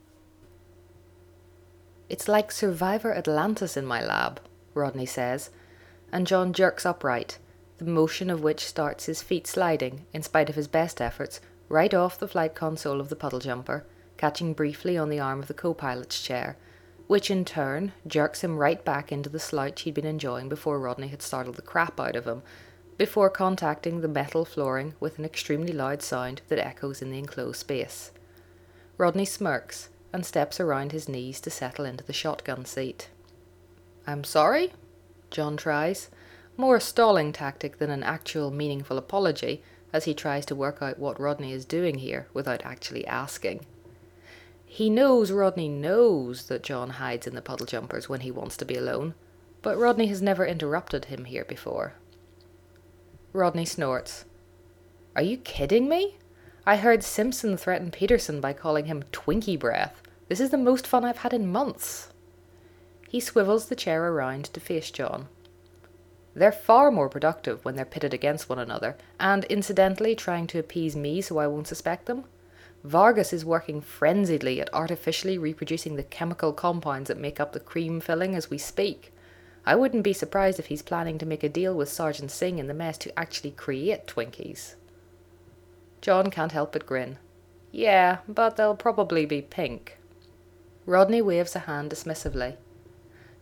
Speaker 1: "It's like Survivor Atlantis in my lab," Rodney says, and John jerks upright, the motion of which starts his feet sliding, in spite of his best efforts, right off the flight console of the puddle jumper, catching briefly on the arm of the co-pilot's chair, which in turn jerks him right back into the slouch he'd been enjoying before Rodney had startled the crap out of him, before contacting the metal flooring with an extremely loud sound that echoes in the enclosed space. Rodney smirks and steps around his knees to settle into the shotgun seat. "I'm sorry?" John tries, more a stalling tactic than an actual meaningful apology, as he tries to work out what Rodney is doing here without actually asking. He knows Rodney knows that John hides in the puddle jumpers when he wants to be alone, but Rodney has never interrupted him here before. Rodney snorts. "Are you kidding me? I heard Simpson threaten Peterson by calling him Twinkie Breath. This is the most fun I've had in months." He swivels the chair around to face John. "They're far more productive when they're pitted against one another, and incidentally trying to appease me so I won't suspect them. Vargas is working frenziedly at artificially reproducing the chemical compounds that make up the cream filling as we speak. I wouldn't be surprised if he's planning to make a deal with Sergeant Singh in the mess to actually create Twinkies." John can't help but grin. "Yeah, but they'll probably be pink." Rodney waves a hand dismissively.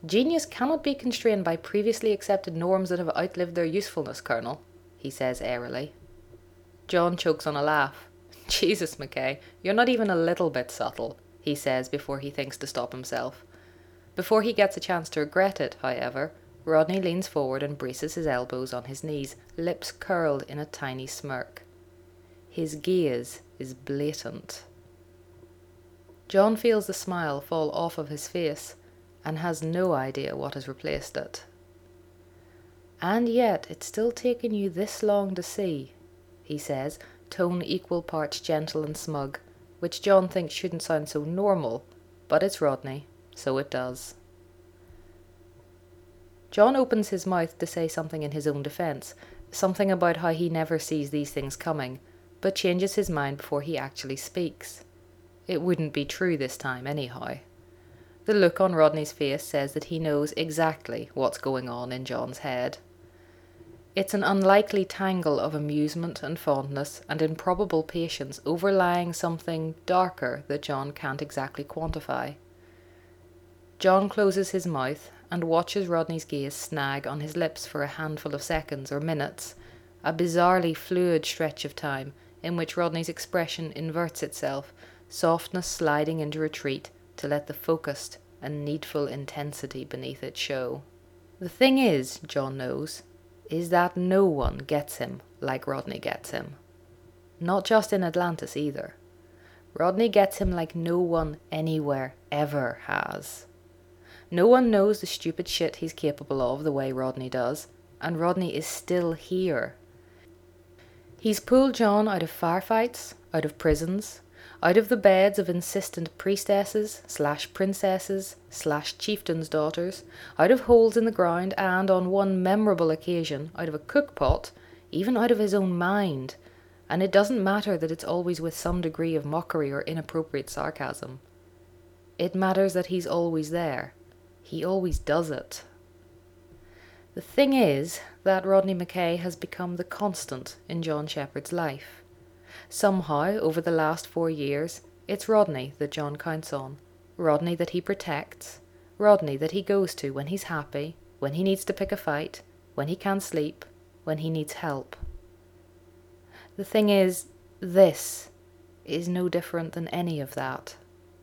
Speaker 1: Genius cannot be constrained by previously accepted norms that have outlived their usefulness, Colonel, he says airily. John chokes on a laugh. Jesus, McKay, you're not even a little bit subtle, he says before he thinks to stop himself. Before he gets a chance to regret it, however, Rodney leans forward and braces his elbows on his knees, lips curled in a tiny smirk. His gaze is blatant. John feels the smile fall off of his face and has no idea what has replaced it. And yet it's still taken you this long to see, he says, tone equal parts gentle and smug, which John thinks shouldn't sound so normal, but it's Rodney, so it does. John opens his mouth to say something in his own defence, something about how he never sees these things coming, but changes his mind before he actually speaks. It wouldn't be true this time anyhow. The look on Rodney's face says that he knows exactly what's going on in John's head. It's an unlikely tangle of amusement and fondness and improbable patience overlying something darker that John can't exactly quantify. John closes his mouth and watches Rodney's gaze snag on his lips for a handful of seconds or minutes, a bizarrely fluid stretch of time in which Rodney's expression inverts itself, softness sliding into retreat to let the focused and needful intensity beneath it show. The thing is, John knows, is that no one gets him like Rodney gets him. Not just in Atlantis either. Rodney gets him like no one anywhere ever has. No one knows the stupid shit he's capable of the way Rodney does, and Rodney is still here. He's pulled John out of firefights, out of prisons, out of the beds of insistent priestesses slash princesses slash chieftains' daughters, out of holes in the ground, and on one memorable occasion, out of a cookpot, even out of his own mind, and it doesn't matter that it's always with some degree of mockery or inappropriate sarcasm. It matters that he's always there. He always does it. The thing is that Rodney McKay has become the constant in John Shepherd's life. Somehow, over the last four years, it's Rodney that John counts on, Rodney that he protects, Rodney that he goes to when he's happy, when he needs to pick a fight, when he can't sleep, when he needs help. The thing is, this is no different than any of that.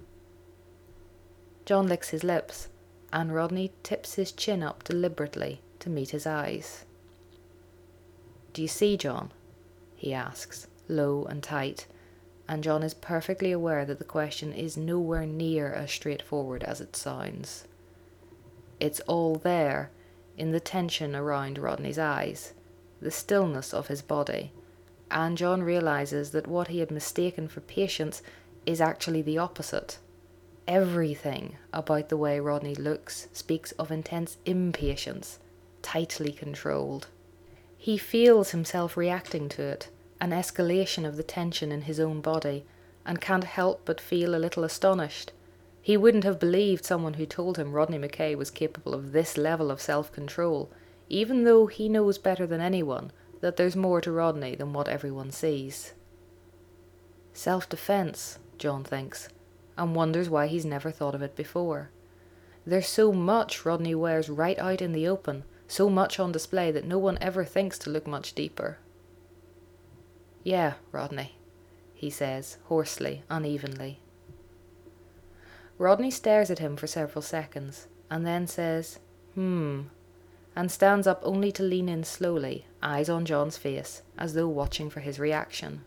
Speaker 1: John licks his lips, and Rodney tips his chin up deliberately to meet his eyes. "Do you see, John?" he asks, low and tight, and John is perfectly aware that the question is nowhere near as straightforward as it sounds. It's all there, in the tension around Rodney's eyes, the stillness of his body, and John realizes that what he had mistaken for patience is actually the opposite. Everything about the way Rodney looks speaks of intense impatience, tightly controlled. He feels himself reacting to it, an escalation of the tension in his own body, and can't help but feel a little astonished. He wouldn't have believed someone who told him Rodney McKay was capable of this level of self-control, even though he knows better than anyone that there's more to Rodney than what everyone sees. Self-defense, John thinks, and wonders why he's never thought of it before. There's so much Rodney wears right out in the open, so much on display that no one ever thinks to look much deeper. "Yeah, Rodney," he says, hoarsely, unevenly. Rodney stares at him for several seconds, and then says, hmm, and stands up only to lean in slowly, eyes on John's face, as though watching for his reaction.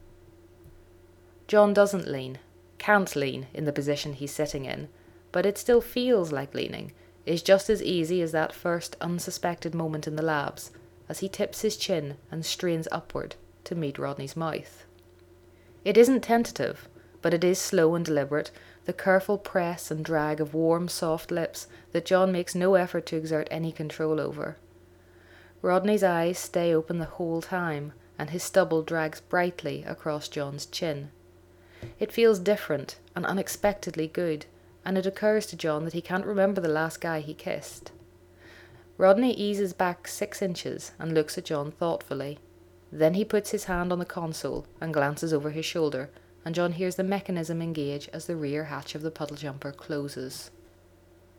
Speaker 1: John doesn't lean, can't lean in the position he's sitting in, but it still feels like leaning, is just as easy as that first unsuspected moment in the labs, as he tips his chin and strains upward to meet Rodney's mouth. It isn't tentative, but it is slow and deliberate, the careful press and drag of warm, soft lips that John makes no effort to exert any control over. Rodney's eyes stay open the whole time, and his stubble drags brightly across John's chin. It feels different and unexpectedly good, and it occurs to John that he can't remember the last guy he kissed. Rodney eases back six inches and looks at John thoughtfully. Then he puts his hand on the console and glances over his shoulder, and John hears the mechanism engage as the rear hatch of the puddle jumper closes.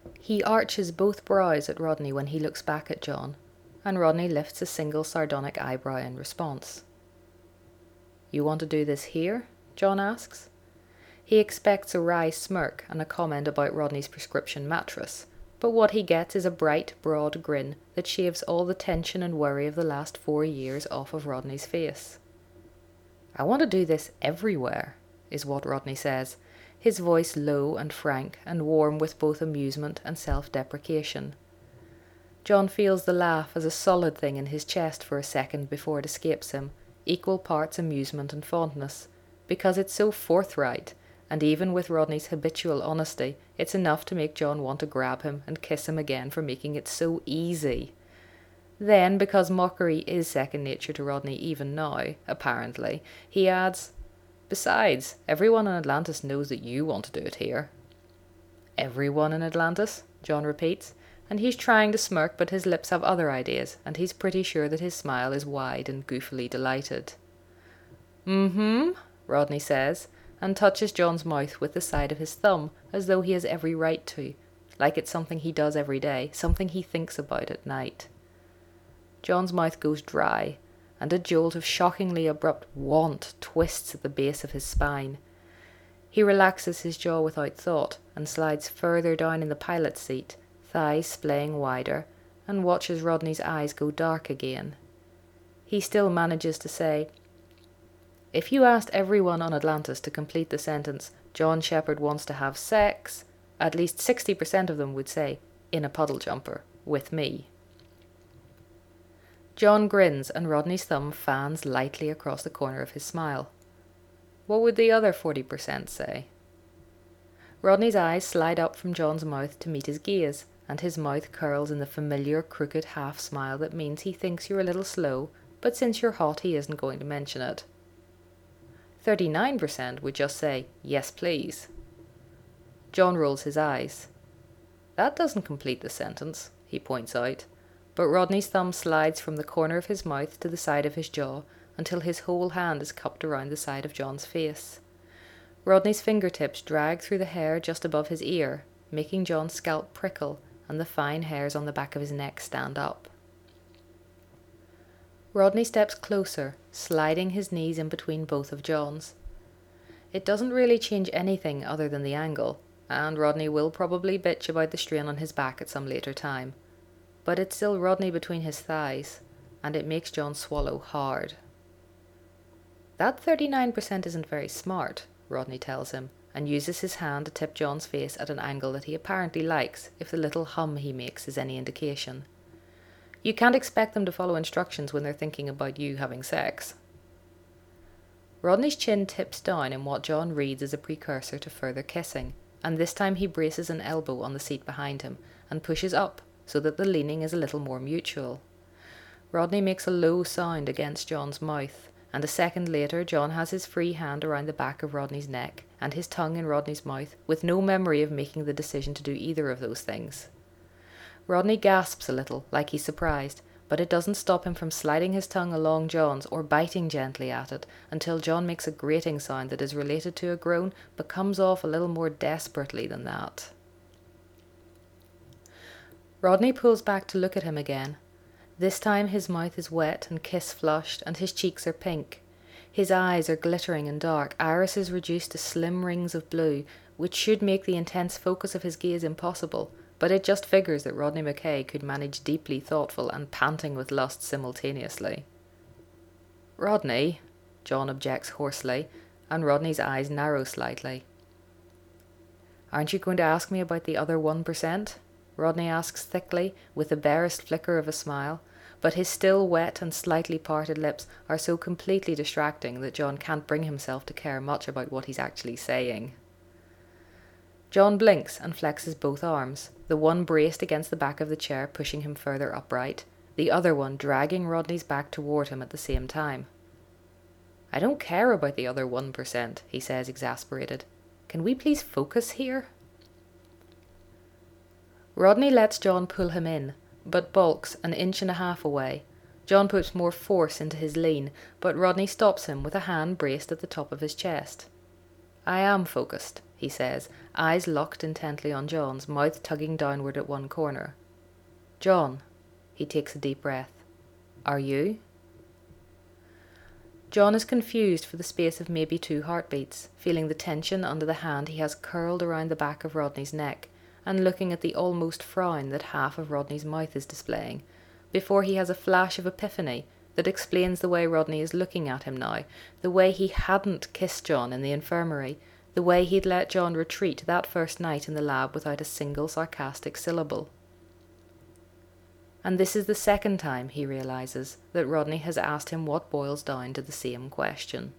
Speaker 1: He arches both brows at Rodney when he looks back at John, and Rodney lifts a single sardonic eyebrow in response. "You want to do this here?" John asks. He expects a wry smirk and a comment about Rodney's prescription mattress, but what he gets is a bright, broad grin that shaves all the tension and worry of the last four years off of Rodney's face. "I want to do this everywhere," is what Rodney says, his voice low and frank and warm with both amusement and self-deprecation. John feels the laugh as a solid thing in his chest for a second before it escapes him, equal parts amusement and fondness, because it's so forthright, and even with Rodney's habitual honesty, it's enough to make John want to grab him and kiss him again for making it so easy. Then, because mockery is second nature to Rodney even now, apparently, he adds, "Besides, everyone in Atlantis knows that you want to do it here." "Everyone in Atlantis?" John repeats, and he's trying to smirk, but his lips have other ideas, and he's pretty sure that his smile is wide and goofily delighted. "Mm-hmm," Rodney says, and touches John's mouth with the side of his thumb, as though he has every right to, like it's something he does every day, something he thinks about at night. John's mouth goes dry, and a jolt of shockingly abrupt want twists at the base of his spine. He relaxes his jaw without thought, and slides further down in the pilot's seat, thighs splaying wider, and watches Rodney's eyes go dark again. He still manages to say, "If you asked everyone on Atlantis to complete the sentence, 'John Shepherd wants to have sex,' at least sixty percent of them would say, 'in a puddle jumper, with me.'" John grins, and Rodney's thumb fans lightly across the corner of his smile. What would the other forty percent say? Rodney's eyes slide up from John's mouth to meet his gaze, and his mouth curls in the familiar crooked half-smile that means he thinks you're a little slow, but since you're hot he isn't going to mention it. Thirty-nine percent would just say, "Yes, please." John rolls his eyes. "That doesn't complete the sentence," he points out, but Rodney's thumb slides from the corner of his mouth to the side of his jaw until his whole hand is cupped around the side of John's face. Rodney's fingertips drag through the hair just above his ear, making John's scalp prickle and the fine hairs on the back of his neck stand up. Rodney steps closer, sliding his knees in between both of John's. It doesn't really change anything other than the angle, and Rodney will probably bitch about the strain on his back at some later time. But it's still Rodney between his thighs, and it makes John swallow hard. "That thirty-nine percent isn't very smart," Rodney tells him, and uses his hand to tip John's face at an angle that he apparently likes, if the little hum he makes is any indication. "You can't expect them to follow instructions when they're thinking about you having sex." Rodney's chin tips down in what John reads as a precursor to further kissing, and this time he braces an elbow on the seat behind him and pushes up so that the leaning is a little more mutual. Rodney makes a low sound against John's mouth, and a second later John has his free hand around the back of Rodney's neck and his tongue in Rodney's mouth, with no memory of making the decision to do either of those things. Rodney gasps a little, like he's surprised, but it doesn't stop him from sliding his tongue along John's or biting gently at it until John makes a grating sound that is related to a groan but comes off a little more desperately than that. Rodney pulls back to look at him again. This time his mouth is wet and kiss-flushed, and his cheeks are pink. His eyes are glittering and dark, irises reduced to slim rings of blue, which should make the intense focus of his gaze impossible, but it just figures that Rodney McKay could manage deeply thoughtful and panting with lust simultaneously. "Rodney," John objects hoarsely, and Rodney's eyes narrow slightly. "Aren't you going to ask me about the other one percent? Rodney asks thickly, with the barest flicker of a smile, but his still wet and slightly parted lips are so completely distracting that John can't bring himself to care much about what he's actually saying. John blinks and flexes both arms, the one braced against the back of the chair pushing him further upright, the other one dragging Rodney's back toward him at the same time. "I don't care about the other one percent, he says, exasperated. "Can we please focus here?" Rodney lets John pull him in, but balks an inch and a half away. John puts more force into his lean, but Rodney stops him with a hand braced at the top of his chest. "I am focused," he says, eyes locked intently on John's, mouth tugging downward at one corner. John, he takes a deep breath. Are you? John is confused for the space of maybe two heartbeats, feeling the tension under the hand he has curled around the back of Rodney's neck, and looking at the almost frown that half of Rodney's mouth is displaying, before he has a flash of epiphany that explains the way Rodney is looking at him now, the way he hadn't kissed John in the infirmary, the way he'd let John retreat that first night in the lab without a single sarcastic syllable. And this is the second time, he realises, that Rodney has asked him what boils down to the same question.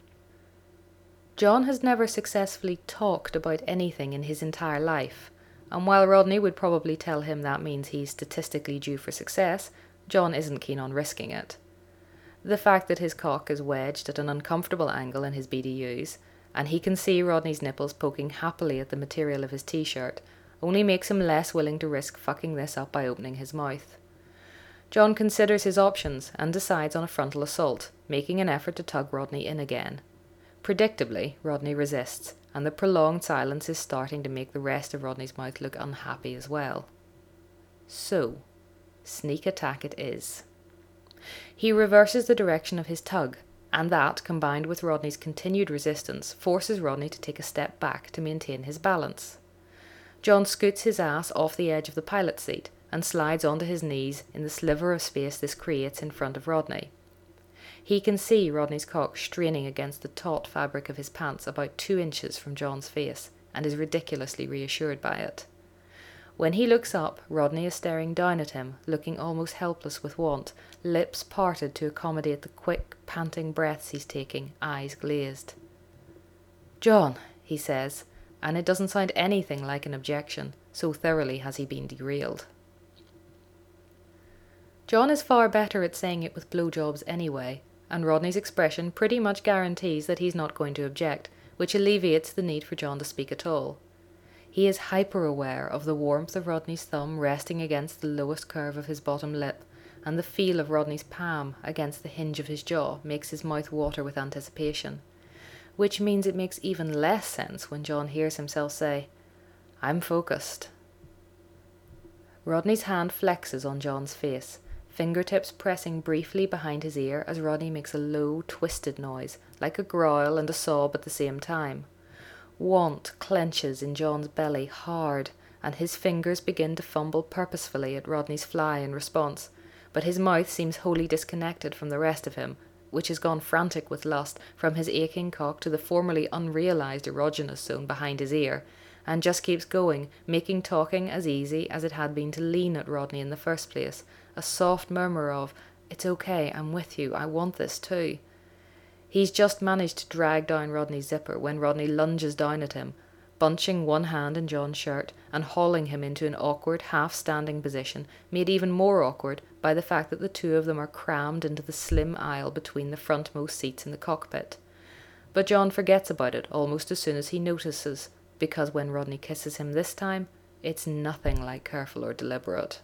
Speaker 1: John has never successfully talked about anything in his entire life, and while Rodney would probably tell him that means he's statistically due for success, John isn't keen on risking it. The fact that his cock is wedged at an uncomfortable angle in his B D Us, and he can see Rodney's nipples poking happily at the material of his t-shirt, only makes him less willing to risk fucking this up by opening his mouth. John considers his options and decides on a frontal assault, making an effort to tug Rodney in again. Predictably, Rodney resists, and the prolonged silence is starting to make the rest of Rodney's mouth look unhappy as well. So, sneak attack it is. He reverses the direction of his tug, and that, combined with Rodney's continued resistance, forces Rodney to take a step back to maintain his balance. John scoots his ass off the edge of the pilot seat and slides onto his knees in the sliver of space this creates in front of Rodney. He can see Rodney's cock straining against the taut fabric of his pants about two inches from John's face, and is ridiculously reassured by it. When he looks up, Rodney is staring down at him, looking almost helpless with want, lips parted to accommodate the quick, panting breaths he's taking, eyes glazed. "John," he says, and it doesn't sound anything like an objection, so thoroughly has he been derailed. John is far better at saying it with blowjobs anyway, and Rodney's expression pretty much guarantees that he's not going to object, which alleviates the need for John to speak at all. He is hyper-aware of the warmth of Rodney's thumb resting against the lowest curve of his bottom lip, and the feel of Rodney's palm against the hinge of his jaw makes his mouth water with anticipation, which means it makes even less sense when John hears himself say, "I'm focused." Rodney's hand flexes on John's face, fingertips pressing briefly behind his ear as Rodney makes a low, twisted noise, like a growl and a sob at the same time. Want clenches in John's belly hard, and his fingers begin to fumble purposefully at Rodney's fly in response, but his mouth seems wholly disconnected from the rest of him, which has gone frantic with lust from his aching cock to the formerly unrealized erogenous zone behind his ear, and just keeps going, making talking as easy as it had been to lean at Rodney in the first place, a soft murmur of, "It's okay, I'm with you, I want this too." He's just managed to drag down Rodney's zipper when Rodney lunges down at him, bunching one hand in John's shirt and hauling him into an awkward half-standing position, made even more awkward by the fact that the two of them are crammed into the slim aisle between the frontmost seats in the cockpit. But John forgets about it almost as soon as he notices, because when Rodney kisses him this time, it's nothing like careful or deliberate.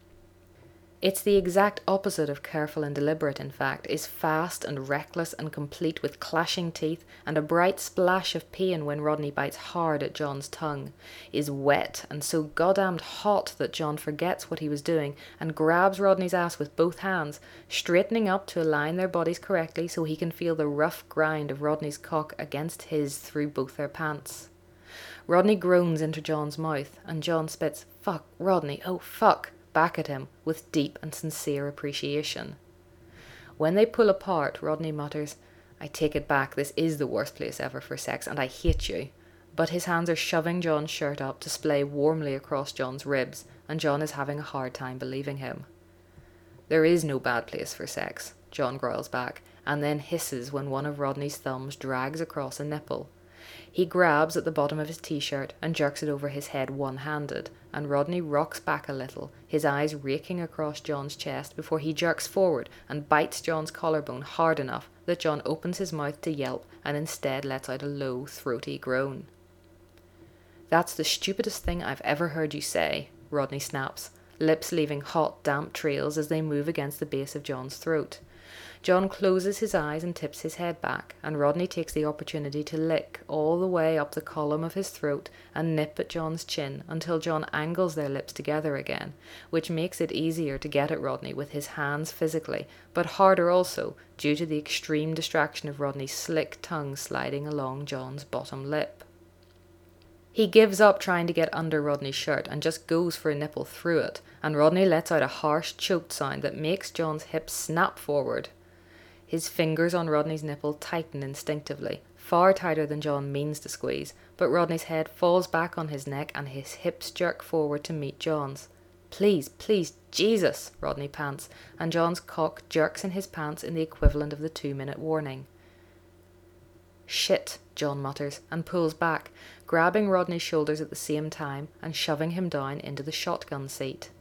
Speaker 1: It's the exact opposite of careful and deliberate, in fact, is fast and reckless and complete with clashing teeth and a bright splash of pain when Rodney bites hard at John's tongue, is wet and so goddamned hot that John forgets what he was doing and grabs Rodney's ass with both hands, straightening up to align their bodies correctly so he can feel the rough grind of Rodney's cock against his through both their pants. Rodney groans into John's mouth, and John spits, "Fuck, Rodney, oh fuck," back at him with deep and sincere appreciation. When they pull apart, Rodney mutters, "I take it back, this is the worst place ever for sex, and I hate you." But his hands are shoving John's shirt up to splay warmly across John's ribs, and John is having a hard time believing him. "There is no bad place for sex," John growls back, and then hisses when one of Rodney's thumbs drags across a nipple. He grabs at the bottom of his t-shirt and jerks it over his head one-handed, and Rodney rocks back a little, his eyes raking across John's chest before he jerks forward and bites John's collarbone hard enough that John opens his mouth to yelp and instead lets out a low, throaty groan. "That's the stupidest thing I've ever heard you say," Rodney snaps, lips leaving hot, damp trails as they move against the base of John's throat. John closes his eyes and tips his head back, and Rodney takes the opportunity to lick all the way up the column of his throat and nip at John's chin until John angles their lips together again, which makes it easier to get at Rodney with his hands physically, but harder also due to the extreme distraction of Rodney's slick tongue sliding along John's bottom lip. He gives up trying to get under Rodney's shirt and just goes for a nipple through it, and Rodney lets out a harsh choked sound that makes John's hips snap forward. His fingers on Rodney's nipple tighten instinctively, far tighter than John means to squeeze, but Rodney's head falls back on his neck and his hips jerk forward to meet John's. "Please, please, Jesus," Rodney pants, and John's cock jerks in his pants in the equivalent of the two-minute warning. "Shit," John mutters, and pulls back, grabbing Rodney's shoulders at the same time and shoving him down into the shotgun seat.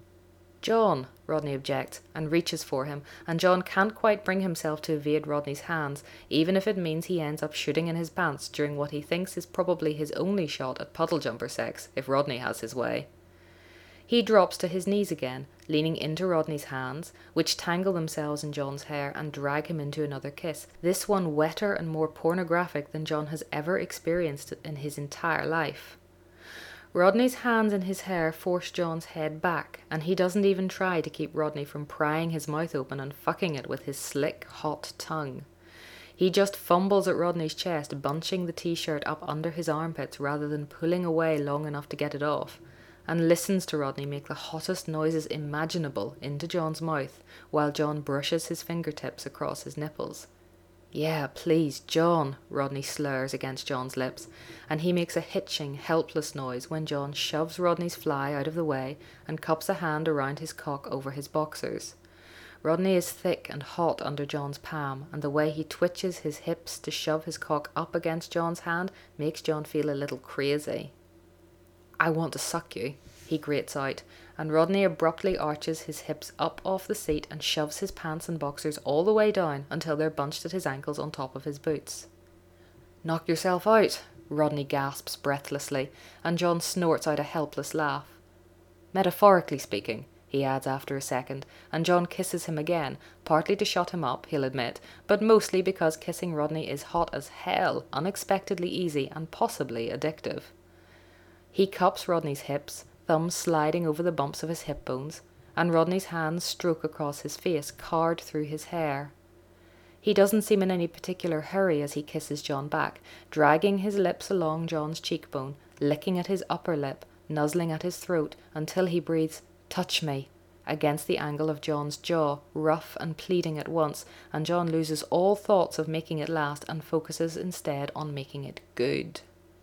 Speaker 1: "John," Rodney objects, and reaches for him, and John can't quite bring himself to evade Rodney's hands, even if it means he ends up shooting in his pants during what he thinks is probably his only shot at puddle jumper sex, if Rodney has his way. He drops to his knees again, leaning into Rodney's hands, which tangle themselves in John's hair and drag him into another kiss, this one wetter and more pornographic than John has ever experienced in his entire life. Rodney's hands in his hair force John's head back, and he doesn't even try to keep Rodney from prying his mouth open and fucking it with his slick, hot tongue. He just fumbles at Rodney's chest, bunching the t-shirt up under his armpits rather than pulling away long enough to get it off, and listens to Rodney make the hottest noises imaginable into John's mouth while John brushes his fingertips across his nipples. "Yeah, please, John," Rodney slurs against John's lips, and he makes a hitching, helpless noise when John shoves Rodney's fly out of the way and cups a hand around his cock over his boxers. Rodney is thick and hot under John's palm, and the way he twitches his hips to shove his cock up against John's hand makes John feel a little crazy. "I want to suck you," he grates out, and Rodney abruptly arches his hips up off the seat and shoves his pants and boxers all the way down until they're bunched at his ankles on top of his boots. "Knock yourself out," Rodney gasps breathlessly, and John snorts out a helpless laugh. "Metaphorically speaking," he adds after a second, and John kisses him again, partly to shut him up, he'll admit, but mostly because kissing Rodney is hot as hell, unexpectedly easy, and possibly addictive. He cups Rodney's hips, thumbs sliding over the bumps of his hip bones, and Rodney's hands stroke across his face, carved through his hair. He doesn't seem in any particular hurry as he kisses John back, dragging his lips along John's cheekbone, licking at his upper lip, nuzzling at his throat, until he breathes, "Touch me," against the angle of John's jaw, rough and pleading at once, and John loses all thoughts of making it last and focuses instead on making it good.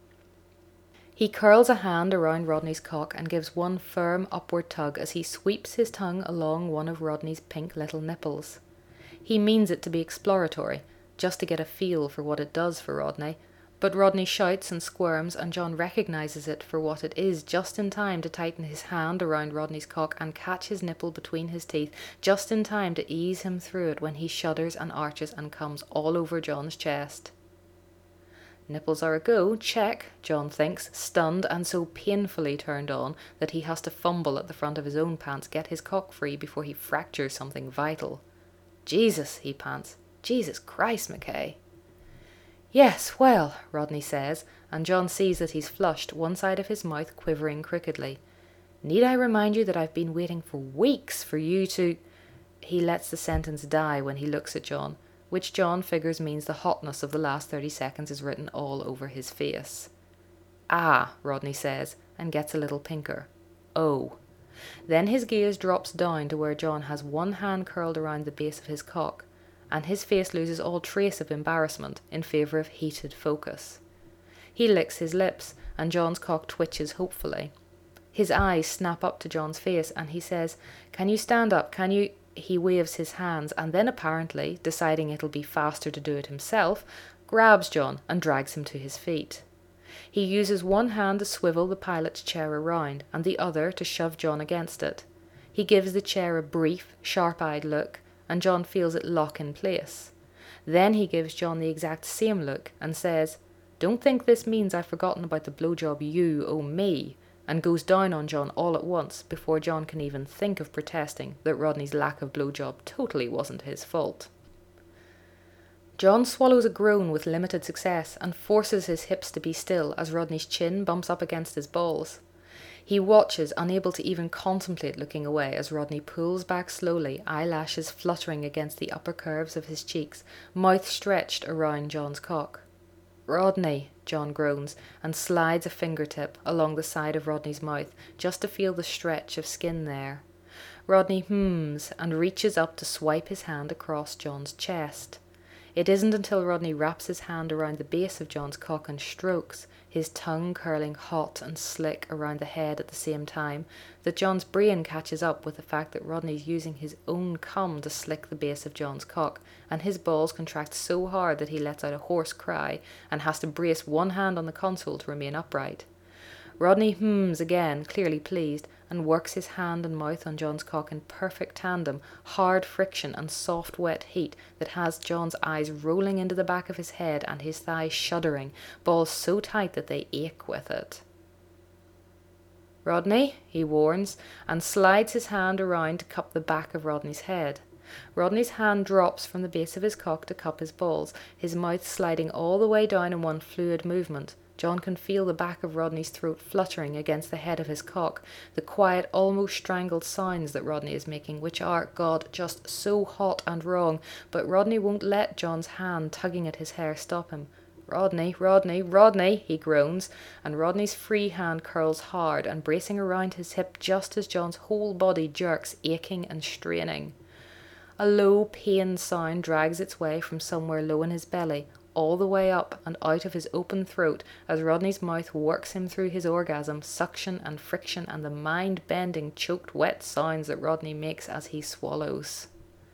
Speaker 1: He curls a hand around Rodney's cock and gives one firm upward tug as he sweeps his tongue along one of Rodney's pink little nipples. He means it to be exploratory, just to get a feel for what it does for Rodney, but Rodney shouts and squirms, and John recognises it for what it is just in time to tighten his hand around Rodney's cock and catch his nipple between his teeth, just in time to ease him through it when he shudders and arches and comes all over John's chest. Nipples are a go, check, John thinks, stunned and so painfully turned on that he has to fumble at the front of his own pants, get his cock free before he fractures something vital. "Jesus," he pants. "Jesus Christ, McKay." "Yes, well," Rodney says, and John sees that he's flushed, one side of his mouth quivering crookedly. "Need I remind you that I've been waiting for weeks for you to—" He lets the sentence die when he looks at John, which John figures means the hotness of the last thirty seconds is written all over his face. "Ah," Rodney says, and gets a little pinker. "Oh." Then his gaze drops down to where John has one hand curled around the base of his cock, and his face loses all trace of embarrassment in favour of heated focus. He licks his lips, and John's cock twitches hopefully. His eyes snap up to John's face, and he says, "Can you stand up? Can you—" He waves his hands, and then apparently, deciding it'll be faster to do it himself, grabs John and drags him to his feet. He uses one hand to swivel the pilot's chair around, and the other to shove John against it. He gives the chair a brief, sharp-eyed look, and John feels it lock in place. Then he gives John the exact same look and says, "Don't think this means I've forgotten about the blowjob you owe me," and goes down on John all at once before John can even think of protesting that Rodney's lack of blowjob totally wasn't his fault. John swallows a groan with limited success and forces his hips to be still as Rodney's chin bumps up against his balls. He watches, unable to even contemplate looking away, as Rodney pulls back slowly, eyelashes fluttering against the upper curves of his cheeks, mouth stretched around John's cock. "Rodney," John groans, and slides a fingertip along the side of Rodney's mouth, just to feel the stretch of skin there. Rodney hums and reaches up to swipe his hand across John's chest. It isn't until Rodney wraps his hand around the base of John's cock and strokes, his tongue curling hot and slick around the head at the same time, that John's brain catches up with the fact that Rodney's using his own cum to slick the base of John's cock, and his balls contract so hard that he lets out a hoarse cry and has to brace one hand on the console to remain upright. Rodney hums again, clearly pleased, and works his hand and mouth on John's cock in perfect tandem, hard friction and soft wet heat that has John's eyes rolling into the back of his head and his thighs shuddering, balls so tight that they ache with it. "Rodney," he warns, and slides his hand around to cup the back of Rodney's head. Rodney's hand drops from the base of his cock to cup his balls, his mouth sliding all the way down in one fluid movement. John can feel the back of Rodney's throat fluttering against the head of his cock, the quiet, almost strangled sounds that Rodney is making, which are, God, just so hot and wrong, but Rodney won't let John's hand tugging at his hair stop him. "Rodney, Rodney, Rodney," he groans, and Rodney's free hand curls hard and bracing around his hip just as John's whole body jerks, aching and straining. A low, pained sound drags its way from somewhere low in his belly, all the way up and out of his open throat as Rodney's mouth works him through his orgasm, suction and friction and the mind-bending, choked, wet sounds that Rodney makes as he swallows.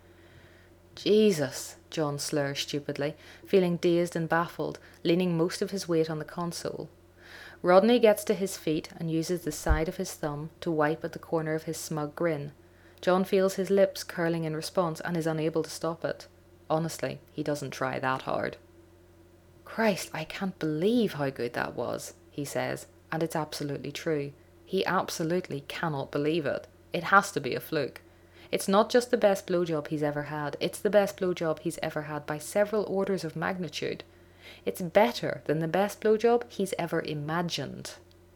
Speaker 1: "Jesus," John slurs stupidly, feeling dazed and baffled, leaning most of his weight on the console. Rodney gets to his feet and uses the side of his thumb to wipe at the corner of his smug grin. John feels his lips curling in response and is unable to stop it. Honestly, he doesn't try that hard. "Christ, I can't believe how good that was," he says, and it's absolutely true. He absolutely cannot believe it. It has to be a fluke. It's not just the best blowjob he's ever had, it's the best blowjob he's ever had by several orders of magnitude. It's better than the best blowjob he's ever imagined.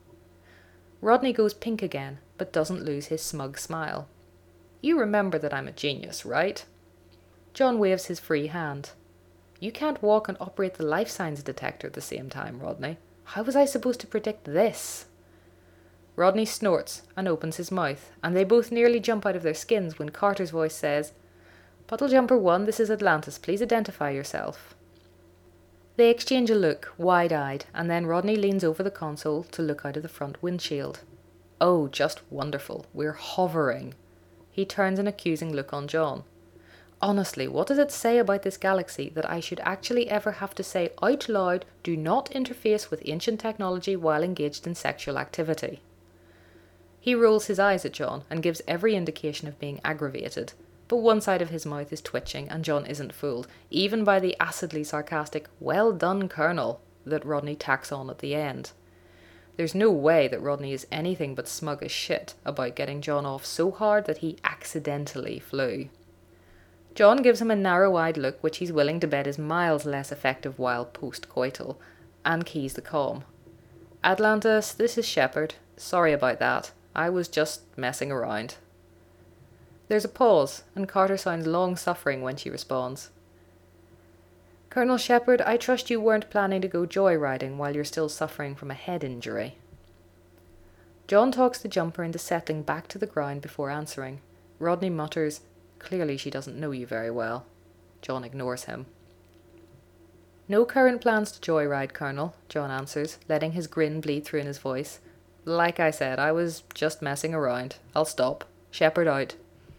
Speaker 1: Rodney goes pink again, but doesn't lose his smug smile. "You remember that I'm a genius, right?" John waves his free hand. "You can't walk and operate the life signs detector at the same time, Rodney. How was I supposed to predict this?" Rodney snorts and opens his mouth, and they both nearly jump out of their skins when Carter's voice says, "Puddle Jumper one, this is Atlantis. Please identify yourself." They exchange a look, wide-eyed, and then Rodney leans over the console to look out of the front windshield. "Oh, just wonderful. We're hovering." He turns an accusing look on John. "Honestly, what does it say about this galaxy that I should actually ever have to say out loud, 'Do not interface with ancient technology while engaged in sexual activity'?" He rolls his eyes at John and gives every indication of being aggravated, but one side of his mouth is twitching and John isn't fooled, even by the acidly sarcastic "Well done, Colonel" that Rodney tacks on at the end. There's no way that Rodney is anything but smug as shit about getting John off so hard that he accidentally flew. John gives him a narrow-eyed look which he's willing to bet is miles less effective while post-coital, and keys the comm. "Atlantis, this is Shepard. Sorry about that. I was just messing around." There's a pause, and Carter sounds long-suffering when she responds. "Colonel Shepard, I trust you weren't planning to go joyriding while you're still suffering from a head injury." John talks the jumper into settling back to the ground before answering. Rodney mutters, "Clearly she doesn't know you very well." John ignores him. "No current plans to joyride, Colonel," John answers, letting his grin bleed through in his voice. "Like I said, I was just messing around. I'll stop. Shepard out."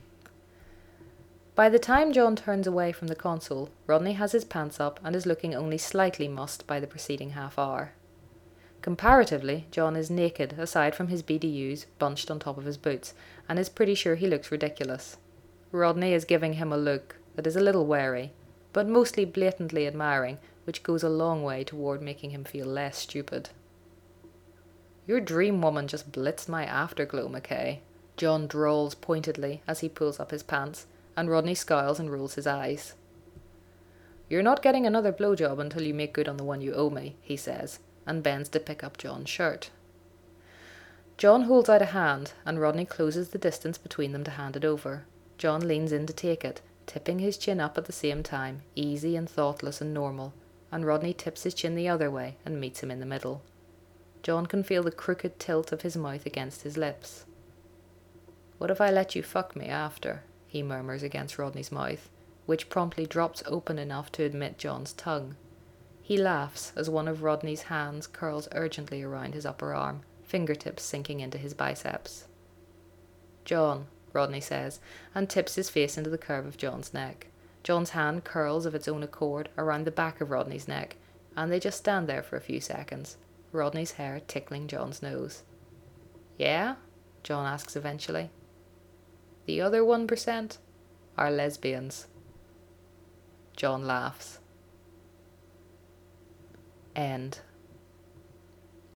Speaker 1: By the time John turns away from the console, Rodney has his pants up and is looking only slightly mussed by the preceding half hour. Comparatively, John is naked aside from his B D Us bunched on top of his boots, and is pretty sure he looks ridiculous. Rodney is giving him a look that is a little wary, but mostly blatantly admiring, which goes a long way toward making him feel less stupid. "Your dream woman just blitzed my afterglow, McKay," John drawls pointedly as he pulls up his pants, and Rodney scowls and rolls his eyes. "You're not getting another blowjob until you make good on the one you owe me," he says, and bends to pick up John's shirt. John holds out a hand, and Rodney closes the distance between them to hand it over. John leans in to take it, tipping his chin up at the same time, easy and thoughtless and normal, and Rodney tips his chin the other way and meets him in the middle. John can feel the crooked tilt of his mouth against his lips. "What if I let you fuck me after?" he murmurs against Rodney's mouth, which promptly drops open enough to admit John's tongue. He laughs as one of Rodney's hands curls urgently around his upper arm, fingertips sinking into his biceps. "John," Rodney says, and tips his face into the curve of John's neck. John's hand curls of its own accord around the back of Rodney's neck, and they just stand there for a few seconds, Rodney's hair tickling John's nose. "Yeah?" John asks eventually. "The other one percent are lesbians." John laughs. End.